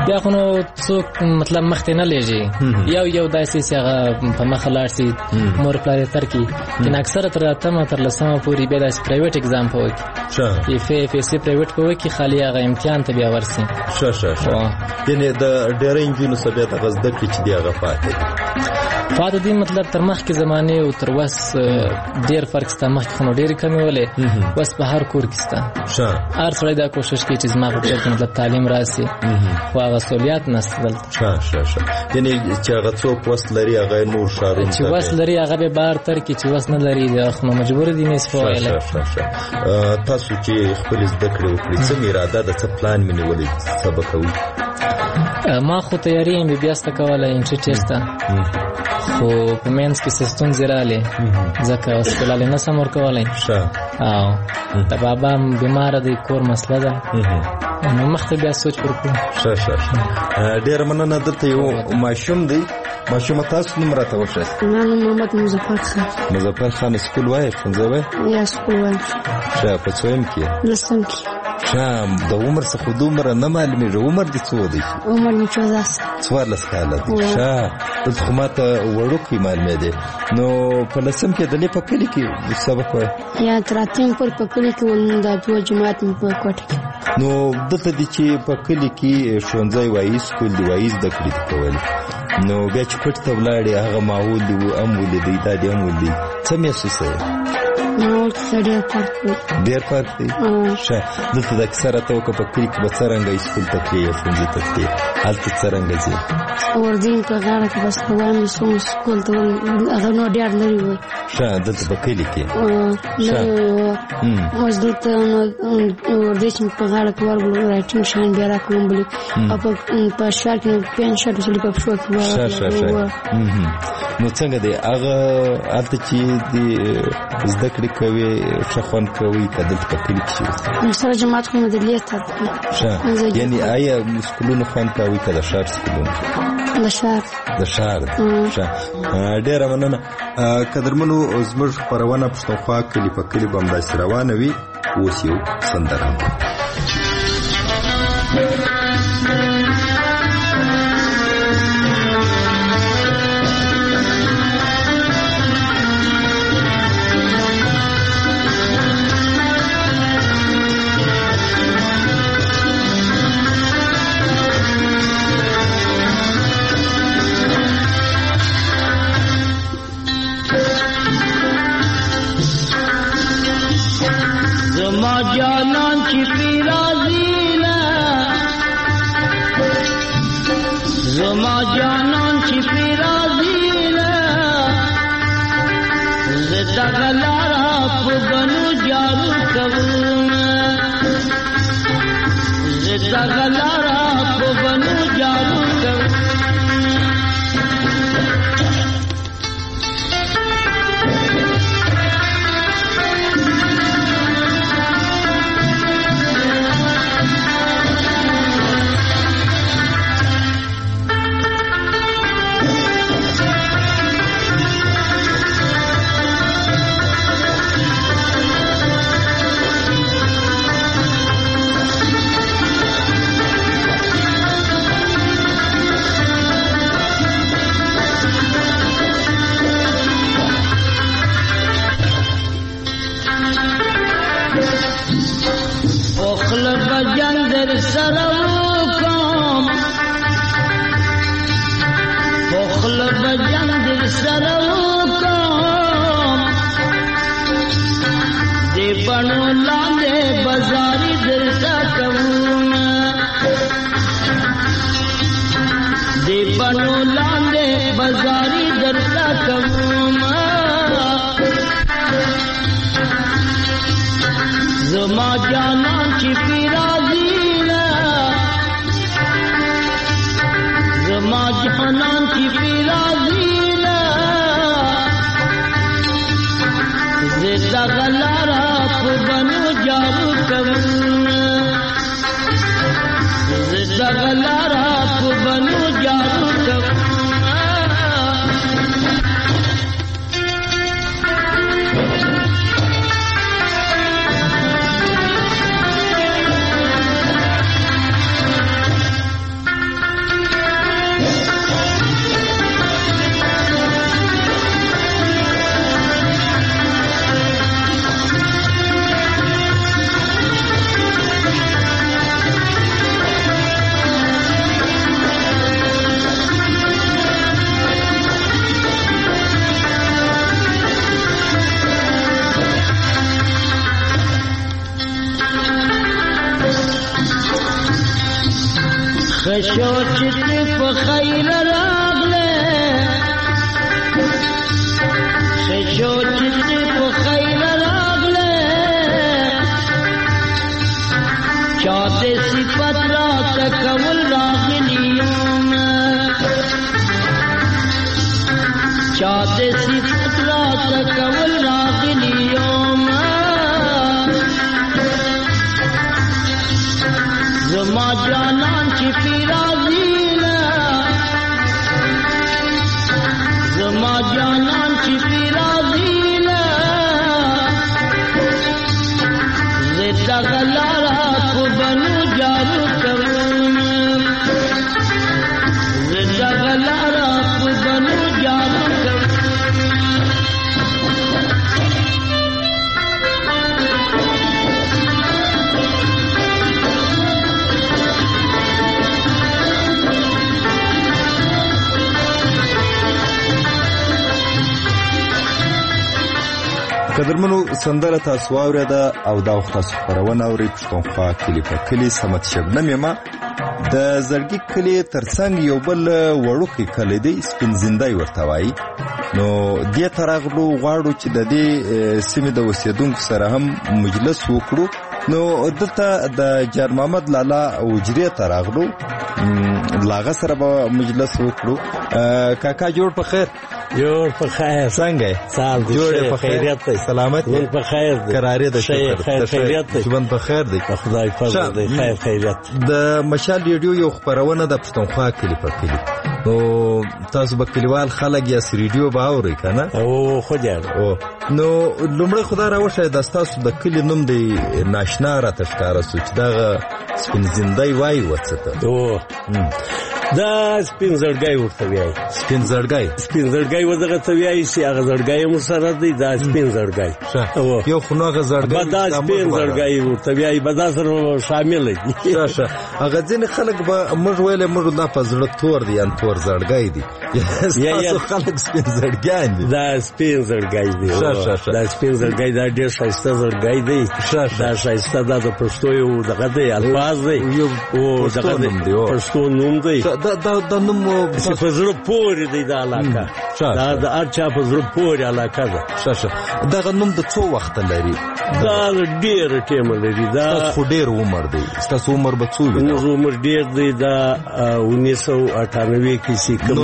بیا خو نو څوک مطلب مخته نه لېږي یو داسې چې هغه په مخ لاړ سي مور پلار ترکی کله اکثره تر اتمه تر لسمه پورې بیا داسې پرایویټ اگزام په وکی اف سی پرایویټ په وکی خالي هغه امتحان ته بیا ورسي یعنی د ډېر انجونو سبب د غزد کې چې دی هغه فاتح دی مطلب تر مخ کې زمانه او تر وس ډېر فرق ستا مخ کې خو ډېر کمی ولې وس په هر کور کې ستا هر سړی دا کوشش کوي چې زما په ټول مطلب تعلیم راسي خو هغه سہولیات نشته یعنی چې هغه څوک وس لري هغه نور شارون چې وس لري هغه به بار تر کې چې وس نه لري دا خو مجبور دي نه سپوایل تاسو چې خپل زده کړې وکړي څه اراده د څه پلان مې ولې سبق کوي ما خو تیاری ام بی بی اس ته کوله انټری ټیسټ خو په مینس کې سستون زراله ځکه هسپتال نه سم ورکولای او د بابا بیمار دی کور مسله ده نو مخته بیا سوچ وکړو ډیر مننه دته یو ماشوم دی ماشوم تاسو نوم راته وښه محمد مظفر خان سکول وای څنګه وای یا سکول وای په څویم کې لسم کې شام د عمر څخه د عمر نه معلومیږي عمر دې څو دی عمر مې 14 کاله دی د خماته وړوکی معلومه دی نو په لسم کې د لې په کلی کې سبق وای یا تراتم پر په کلی کې ول د دوه جماعت په کوټه کې نو دته دي چې په کلی کې شونځای وای سکول دی وای د کلی کول نو بیا چې پټ ته ولاړې هغه ماحول دی ولې دی دا دی ولې څه محسوسه نو ډېر فرق دی دلته د اکثره توګه په کلی کې به څرنګه سکول ته تلې یا ښوونځي ته تلې هلته څرنګه ځې وردین په غاړه کې بس روان وي سکول ته هغه نو ډېر لرې وي دلته په کلي کې اوس دلته وردی چې په غاړه کې ورغلو راټینګ شان بیا راکړم بلې او په ښار کې پین شاټ وسلې په پښو کې نو څنګه دی هغه هلته چې د زده کړې کوي ښه خوند کوي که دلته په کلي کې سره جماعت خو مدلیه ته یعنی آیا سکولونه خوند کوي که د ښار سکولونه د ښار ډېره مننه قدرمنو زموږ خپرونه پښتونخوا کلي په کلي به همداسې روانه وي اوس یو سندره سشو چې په خیر راغله سشو چې په خیر راغله چاته صفات را تکول راغلیوم چاته صفات را تکول راغلیوم زما جانان چې پیرازینا زما جانان چې پیرازینا زتا غلارا کو بنو جارو کوم زتا غلارا کو بنو جارو کوم قدرمنو سندره تاسو واوریده او دا وخت تاسو خبرونه اورئ پښتونخوا کلی په کلی سمت شبنم یما د زړګي کلی ترڅنګ یو بل وړوکی کلی دی سپین زندای ورته وایي نو دې ترغلو غواړو چې د دې سیمې د اوسیدونکو سره هم مجلس وکړو نو دلته د جار محمد لالا وجری ترغلو لاغه سره به مجلس وکړو کاکا جوړ په خیر جوړ په خیر څنګه سال دې جوړ په خیریت دی سلامت ول په خیر دی قرارې د خیریت دی ژوند په خیر دی خدای فضل دی خیریت د مشال ریډیو یو خبرونه د پښتونخوا کلی په کلی نو تاسو به کلیوال خلک یا ریډیو به اورئ کنه او خو دې نو لومړی خدای راوښه د تاسو د کلی نوم دی ناشنا را تشکاره سوچ دغه سپین زندای وای وڅته دا سپین زړګي ورته وایي سپین زړګي ودغه ته وایي چې هغه زړګي مو سره دی دا سپین زړګي یو خنوغه زړګي دا سپین زړګي ورته وایي بدا سره شامل دي شه هغه ځین خلک به موږ ویل موږ دا په زړه تور دي ان تور زړګي دي یا خلک سپین زړګي دي دا سپین زړګي دي دا سپین زړګي دا ډېر ښایسته زړګي دی دا ښایسته د پښتو یو دغه دی الفاظ دی او دغه پښتو نوم دی دا نوم په زړه پورې دی دا علاقه دا د اچا په زړه پورې علاقه ده شه دغه نوم د څو وخت لري دا ډېر ټیم لري دا خو ډېر عمر دی تاسو عمر به څو وي عمر ډېر دی دا 1998 کې چې کوم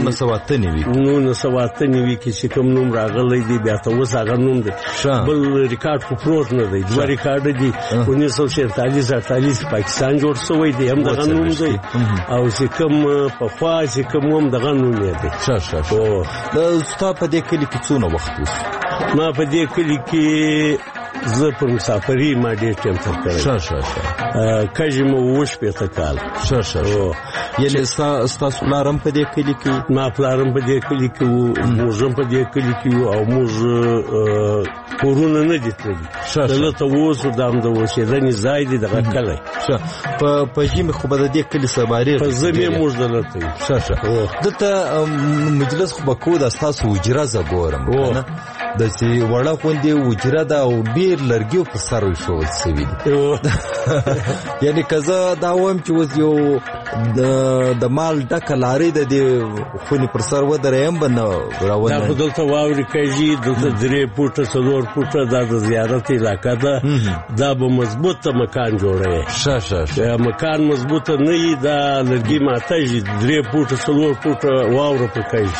1998 کې چې کوم نوم راغلی دی بیا ته اوس هغه نوم دی بل ریکارډ خو پروت نه دی دوه ریکارډ دي 1947 پاکستان جوړ شوی دی هم دغه نوم دی او چې کوم په خوا چې کوم دغه نوم دی شه دا ستا په دې کلی کې څونه وخت وس ما په دې کلی کې زه په مسافرۍ ما ډېر ټیم تېر کړی کژې مو 15 کال یعنې ستاسو پلار هم په دې کلي کې ما پلار هم په دې کلي کې وو موږ هم په دې کلي کې وو او موږ کورونه نه دي تللي دلته اوس دا هم د اوسېدنې ځای دی دغه کلی په ژمي خو به د دې کلي سبارې په ژمي موږ دلته یو دلته مجلس خو به کوو دا ستاسو حجره زه ګورم کنه داسې وړه غوندې حجره ده او ډېر لرګي په سر ایښودل شوي دي یعنې که زه دا وایم چې اوس یو د مال ډکه لارۍ د دې خونې پر سر ودرېیم به نه دا خو دلته واورې کېږي دلته 3 فوټه 4 فوټه دا د زیارت علاقه ده دا به مضبوطه مکان جوړوي مکان مضبوطه نه وي دا لرګي ماتېږي 3 فوټه 4 فوټه واوره پکېږي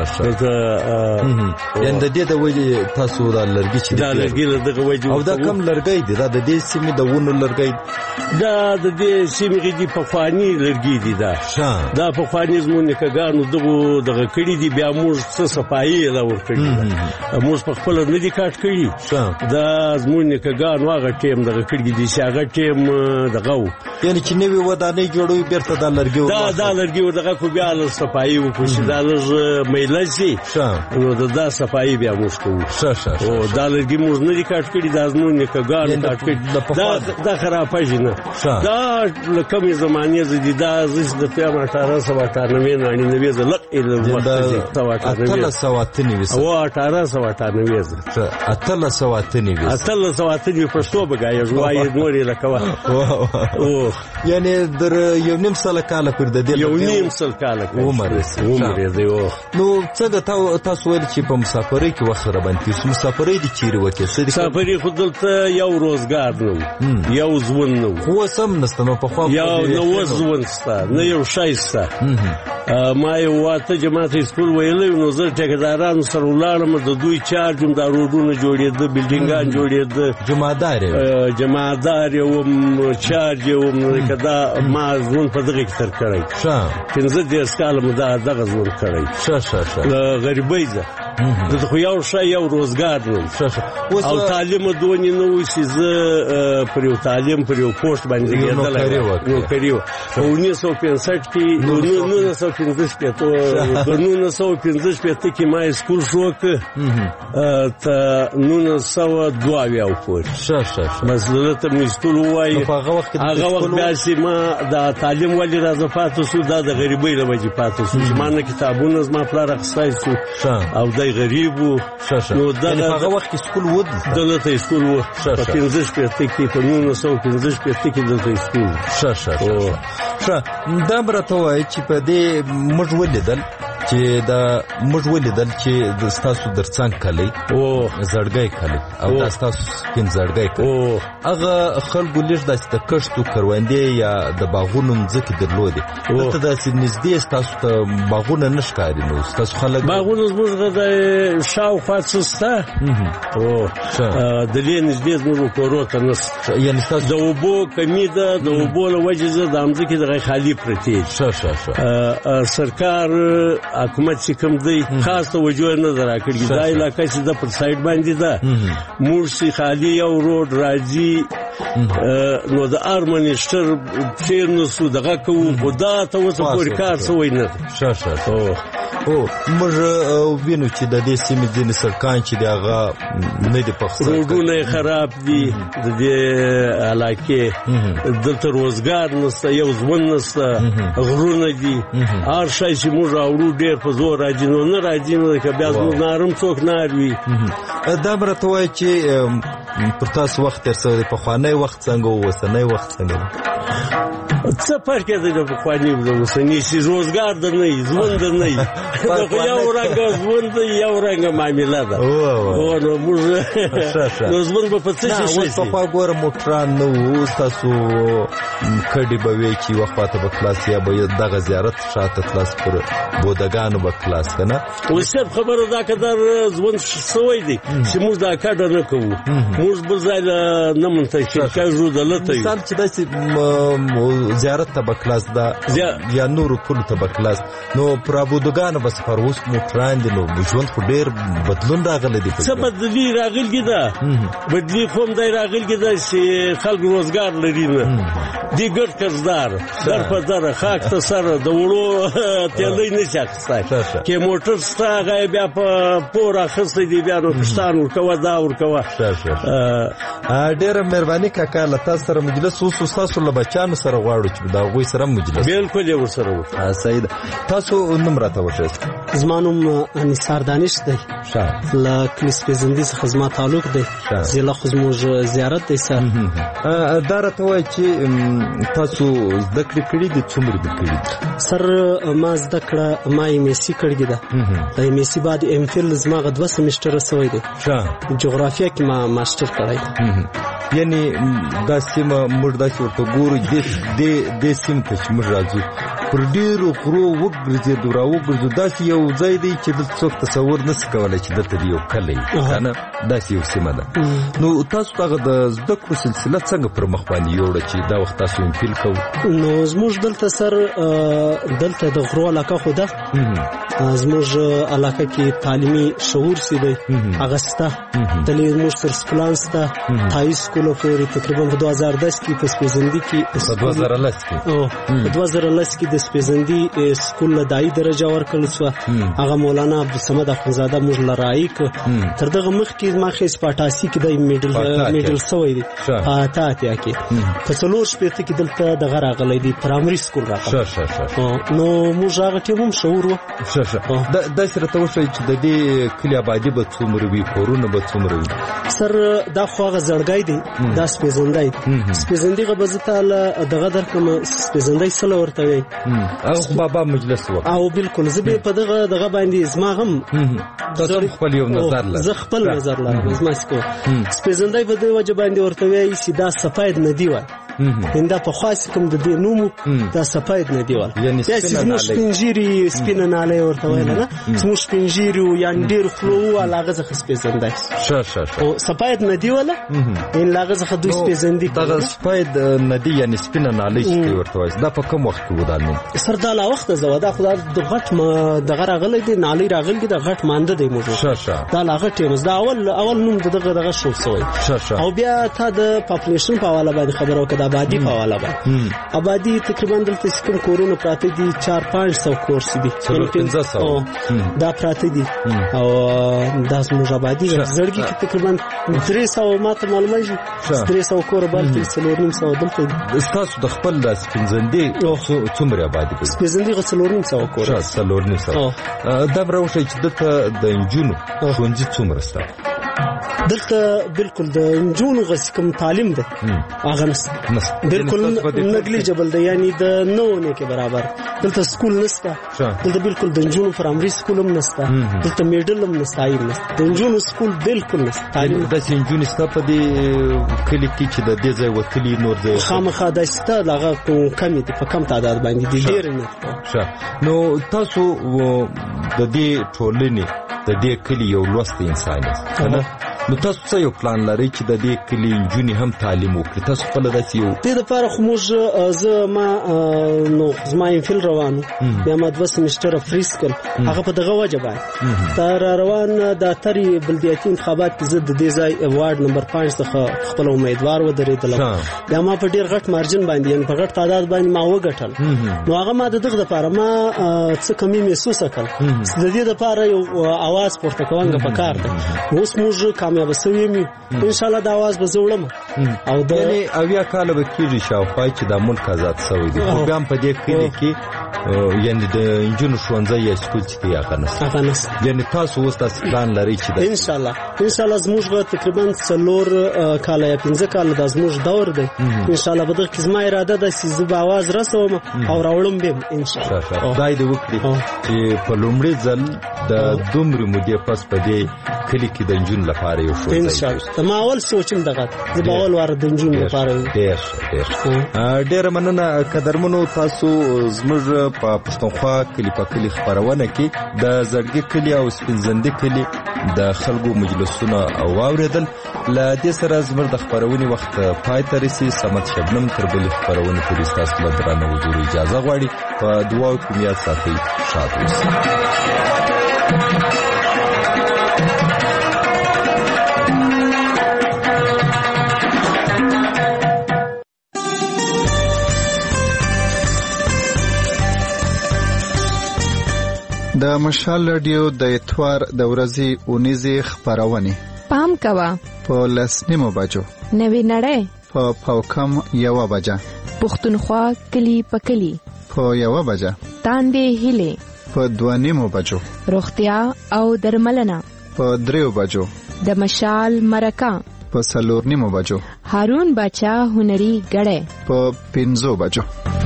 یعنې د دې د وجې تاسو دا لرګي چې دا لرګي له دغه وجې او دا کم لرګی دی دا د دې سیمې د ونو لرګی دا د دې سیمې دي پخواني لرګي دي دا پخواني زموږ نیکهګانو دغه کړي دي بیا موږ څه صفایي یې لا ورکړي موږ په خپله نه دي کاټ کړي دا زموږ نیکهګانو هغه ټیم دغه کړي دي چې هغه ټیم دغه و یعنې چې نوې ودانۍ جوړوي بېرته دا لرګي دا لرګي دغه خو بیا لږ صفایي وکړو چې دا لږ میله شي نو دا صفایي بیا موږ کوو او دا لرګي موږ نه دي کاټ کړي دا زموږ نیکهګانو کاټ کړي دا خرافه نه دا له کومې زمانې دي دا زه د پیم 1898 99 زه لږ علم وخت دي 1898 پښتو بګایږ وایي نورې لکوه یعنی در یو نیم سل کاله پر د دې یو نیم سل کاله عمر دی نو څنګه تاسو ویل چې په مسافرۍ کې وخت را باندې تاسو مسافرۍ دي چیرې وکړئ مسافرۍ خو دلته یو روزګار نه یو ژوند نه خو سم نسته نو په خوا یو نه ژوند سته نه یو شی سته ما یو واته جماعت اسکول ویلی نو زه ټیکدارانو سره ولاړم د دوی چارج هم دا روډونه جوړېده بلډینګان جوړېده جمعدار وم چارج وم که دا ما ژوند په دغه کې تر کړی 15 کاله مو دغه ژوند کړی له غریبۍ زه دلته خو یو شی یو روزګار نه او تعلیم دونې نه و چې زه پر یو تعلیم پر یو پوسټ باندې لګېدلی نوکري وه په 1965 کې 1915 کې ما اسکول شروع کړ تر 1902 پورې بس دلته مې اسکول ووایي هغه وخت بیا چې ما دا تعلیم ولې راځه پاتې شو دا د غریبۍ له وجې پاتې شو چې ما نه کتابونه زما پلار اخیستی شو او دی غریب و نو هغه وخت کې اسکول و دلته اسکول و په 15 کې په 1915 کې دلته اسکول دا برته وایي چې په دې موږ ولیدل چې د ستاسو درڅنګ کلی زړګی کلی او دا ستاسو سپین زړګی کلی هغه خلکو لږ داسې د کښتو کروندې یا د باغونو مځکې درلودې دلته داسې نږدې ستاسو ته باغونه نه ښکاري نو ستاسو خلک باغونه زموږ د شاوخوا څه شته د دې نږدې زموږ کورو ته نشته یعنې ستاسو د اوبو کمي ده د اوبو له وجې زه د مځکې دغه خالي پرتې سرکار حکومت چې کوم دی خاص توجه نه ده راکړې دا علاقه چې د پر سایډ باندې ده موږ چې خالي یو روډ راځي نو د ارمنشتر پښې نسو دغه کوو خو دا ته اوسه پورې کار سوی نه دی موږ وینو چې د دې سیمې ځینې سړکان چې د هغه نه دي پخ روډونه یې خراب دي د دې علاقې دلته روزګار نشته یو ژوند نشته غرونه دي هر شی چې موږ راوړو ډېر په زور راځي نو نه راځي نو که بیا زموږ نارم څوک نه اروي دا به راته وایي چې پر تاسو وخت تېر شوی دی پخوانی وخت څنګه و اوسنی وخت څنګه څه فرق دی د پخواني او د اوسني چې روزګار در نه وي ژوند در نه وي یو رنګه ژوند یو رنګه معامله ده نو موږ نو ژوند به په څه شي شي اوس پخوا ګوره موټران نه وو اوس تاسو کډې به وی چې یوه خواته به خلاص یا به دغه زیارت شاته خلاص پر بودګانو به خلاص که نه اوس صرف خبره دا که در ژوند سوی دی چې موږ دا کډه نه کوو موږ بل ځای نه منتشر کېږو دلته یو مثال چې داسې زیارت ته به خلاص ده یا نورو کلو ته به خلاص نو پر ابودګانو به سفر اوس موټران دي نو ژوند خو ډېر بدلون راغلی دی څه بدلي راغلي ده بدلي خو هم دی راغلي ده چې خلک روزګار لري نه دی ګډ قرضدار در په دره خاک ته سره د وړو تیلی نه شي اخیستی که موټر شته هغه بیا په پور اخیستی دی بیا نو کشتان ورکوه دا ورکوه ډېره مهرباني کاکا له تاسو سره مجلس اوس ستاسو له بچیانو سره غواړو چې د هغوی سره مجلس بلکل یې ورسره وکړو صحیح ده تاسو نوم راته وښایاست زما نوم انصار دانش دی له کلیس پیژندي څخه زما تعلق دی ضلع خو زموږ زیارت دی سر دا راته وایي چې تاسو زده کړې کړي دي څومره دې کړي دي سر ما زده کړه ما ایم ایس سی کړې ده د ایم ایس سی بعد ایم فیل زما 2 سمسټر سوی دی جغرافیه کې ما ماستر کړی یعنی دا سیمه موږ داسې ورته ګورو دې سیمې ته چې موږ راځو پر ډېرو غرو وګرځېدو راوګرځو داسې یو ځای دی چې دلته څوک تصور نه شي کولی چې دلته د یو کلی که نه داسې یو سیمه ده نو تاسو دغه د زده کړو سلسله څنګه پر مخ باندې یوړه چې دا وخت تاسو امفیل کوو نو زموږ دلته سر دلته د غرو علاقه خو ده زموږ علاقه کې تعلیمي شعور سی دی هغه سته دلې زموږ سر سکولان سته تای سکولو پورې تقریبا په 2010 کې په سپېڅلندي کې په 2010 کې په 2010 کې د د سپېزندي سکول له دایي درجه ورکړل شوه هغه مولانا عبدالصمد اخندزاده موږ له رایې کړ تر دغه مخکې ما خیس په 88 کې د میډل سوی دی په اته اتیا کې په 4 شپېته کې دلته دغه راغلی دی پرایمري سکول راغلی نو موږ هغه ټیم هم شعور وو داسې راته وښایي چې د دې کلي آبادي به څومره وي کورونه به څومره وي سر دا خو هغه زړګی دی دا سپېزندی سپېزندي غه به زه تاله دغه درکړم سپېزندی سله ورته وایي هغه بابا مجلس و او بالکل زه به په دغه باندې زما هم خپل یو نظر لرم زه خپل نظر لرم زما سپېزندی په دې وجه باندې ورته وایي چې دا سفید ندی وایي دا په خاص کوم د دې نومو دا سفید ندی وایي یا چې زموږ سپینجیري سپینه نالی ورته وایي نه زموږ سپینجیري یعنې ډېر خلو هغه څخه سپېزندی او سفید ندی ولا ان هغه څخه دوی سپېزندي دغه سفید ندی یعنی سپینه نالی چې ورته وایي دا په کوم وخت کې ودانو سر دا لا وخت زو دا خدای د غټ دغه راغلی دی نالی راغلی د غټ مانده دی موږ دا لا غټ یمز دا اول نوم دغه شو سوی او بیا تا د پاپولیشن په حواله باندې خبرو کړه آبادی په حواله باندې آبادی تقریبا دلته کوم کورونه پراته دي 4-500 کورس دي 1500 دا پراته دي او دا زموږ آبادی زړګي کې تقریبا 300 ماته معلومه شي 300 کور بلکې 400 دلته تاسو د خپل د سپینزندي څومره آبادی کوي سپینزندي غو 400 کور 400 دا راوښي چې دلته د انجونو ښوونځي څومره ستا دلته بالکل د انجونو غس کوم تعلیم ده هغه نس بالکل نګلیجبل ده یعنی د نو نه کې برابر دلته سکول نسته دلته بالکل د انجونو پرایمري سکول هم نسته دلته میډل هم نسته د انجونو سکول بالکل نسته تعلیم د انجونو ستا په دې کلی کې چې د دې ځای وتلی نور ځای خامخا د ستا لغه کمی دي په کم تعداد باندې دي ډیر نه نو تاسو د دې ټولنې د دې کلی یو لوست انسان یې نو تاسو څه یو پلان لرئ چې د دې کلی نجونې هم تعلیم وکړي تاسو خپله داسې یو دې دپاره خو موږ زه زما امفیل روان بیا ما 2 سمیسټره فریز کړل هغه په دغه وجه باندې دا را روان د اترې بلدیاتي انتخابات کې زه د دې ځای وارډ نمبر 5 څخه خپل امیدوار ودرېدلم بیا ما په ډېر غټ مارجن باندې یعنې په غټ تعداد باندې ما وګټل نو هغه ما د دغه دپاره ما څه کمی محسوسه کړل د دې دپاره یو اواز پورته کول پکار دی اوس موږ کامیاب سوي مې ان شاء الله د اواز به زوړم او د اویا کال به کېږي شاوخوا چې د ملک آزاد شوی دی خو بیا هم په دې کلي کې یعنی د انجونو ښوونځی یا سکول چې دی هغه نشته یعنی تاسو اوس داسې پلان لرئ چې ان شاء الله زموږ تقریبا 4 کاله یا 15 کاله د زموږ دور دی ان شاء الله به دغه کې زما اراده ده چې زه به اواز رسوم او راوړم به ان شاء الله خدای دې وکړي چې په لومړي ځل د دومره مودې پس په دې کلی کې د انجون لپاره یو ښوونځی ان شاء الله ما اول سوچم دغه زه به اول وار د انجون لپاره ډېر مننه قدرمنو تاسو زموږ په پښتونخوا کلی په کلی خبرونه کې د زړګي کلی او سپینزندي کلی د خلکو مجلسونه او واوریدل ل دې سره زموږ د خبرونې وخت پای ته رسي سمت شبنم تر بل خبرونه پولیس تاسو له درنه حضور اجازه غواړي په دعا او کوم یاد ساتي شاد اوسئ د مشال رادیو د اتوار د ورځې اونیزې خبرونه پام کوه په 10:09 بجو نوې نړۍ په پاوکم 1 بجه پښتونخوا کلی پکلی په 1 بجه تاندې هله په 2:09 بجو روغتیا او درملنه په 3 بجو د مشال مرکه په 4:09 بجو هارون بچا هنري غړې په 5 بجو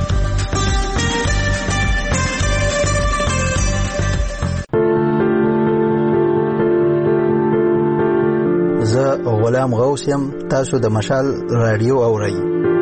زه غلام غوث یم تاسو د مشال رادیو اورئ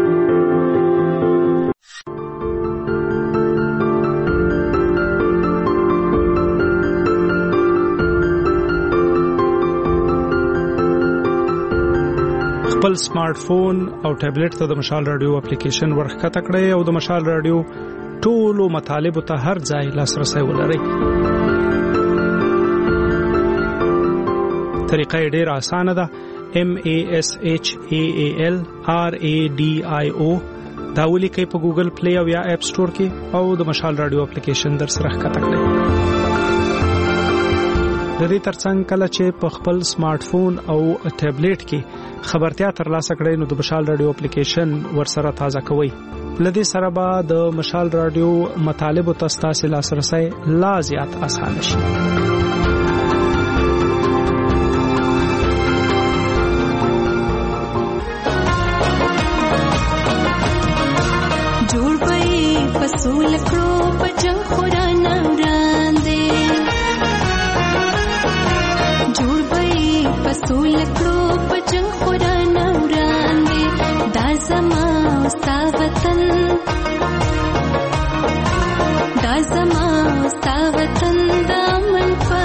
خپل سمارټ فون او ټابلیټ ته د مشال رادیو اپلیکیشن ورخکته کړئ او د مشال رادیو ټولو مطالبه ته هر ځای لاسرسي ولرئ. طریقه ډېر اسانه ده. MASHAAL RADIO دا ولیکئ په ګوګل پلی او یا اپ سٹور کې او د مشال رادیو اپلیکیشن در سره ښکته کړئ. د دې ترڅنګ کله چې په خپل سمارټ فون او ټابلیټ کې خبرتیا ترلاسه کړئ نو د مشال رادیو اپلیکیشن ورسره تازه کوئ. لدې سره به د مشال رادیو مطالب او تاسو لاسرسي لا زیات آسان شي. جوړ پي فصول کړو پچنګ خورانه وړاندې جوړ پي فصول کړو پچنګ خورانه وړاندې دا زما ستا وطن دا زما ستا وطن دا من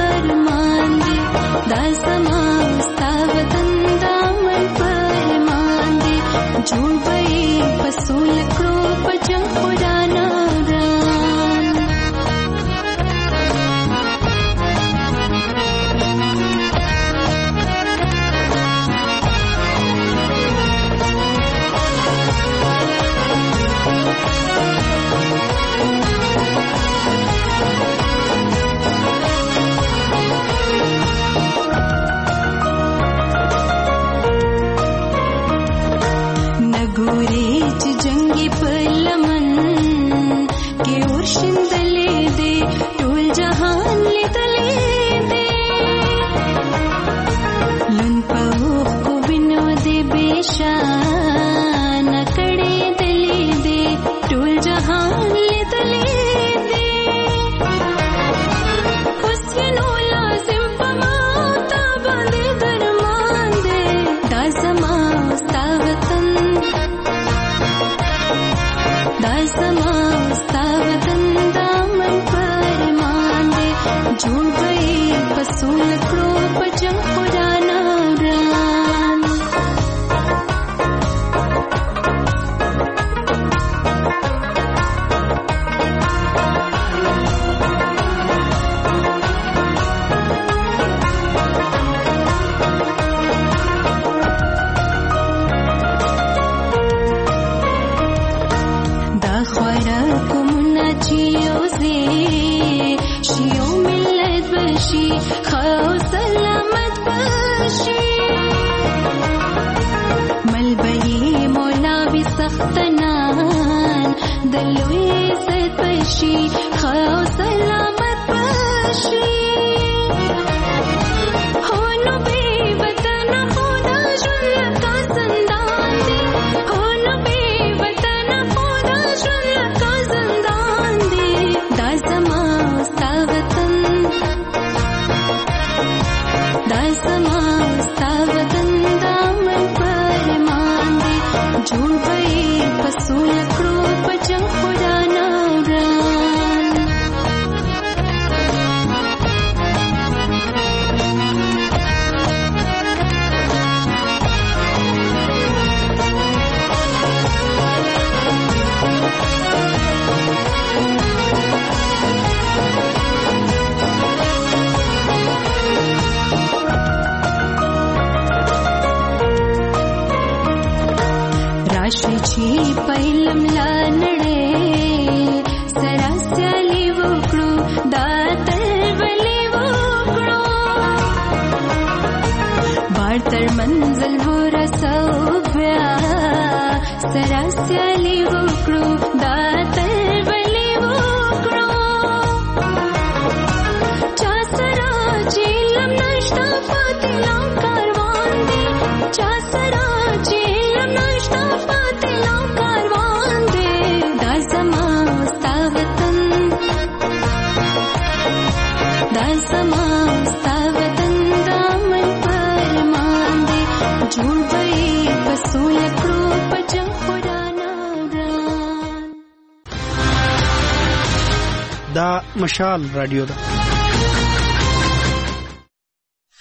فرمان دی دا زما ستا وطن دا من فرمان دی جوړ پي فصول کړو پچنګ خورانه دا مشال رادیو ده.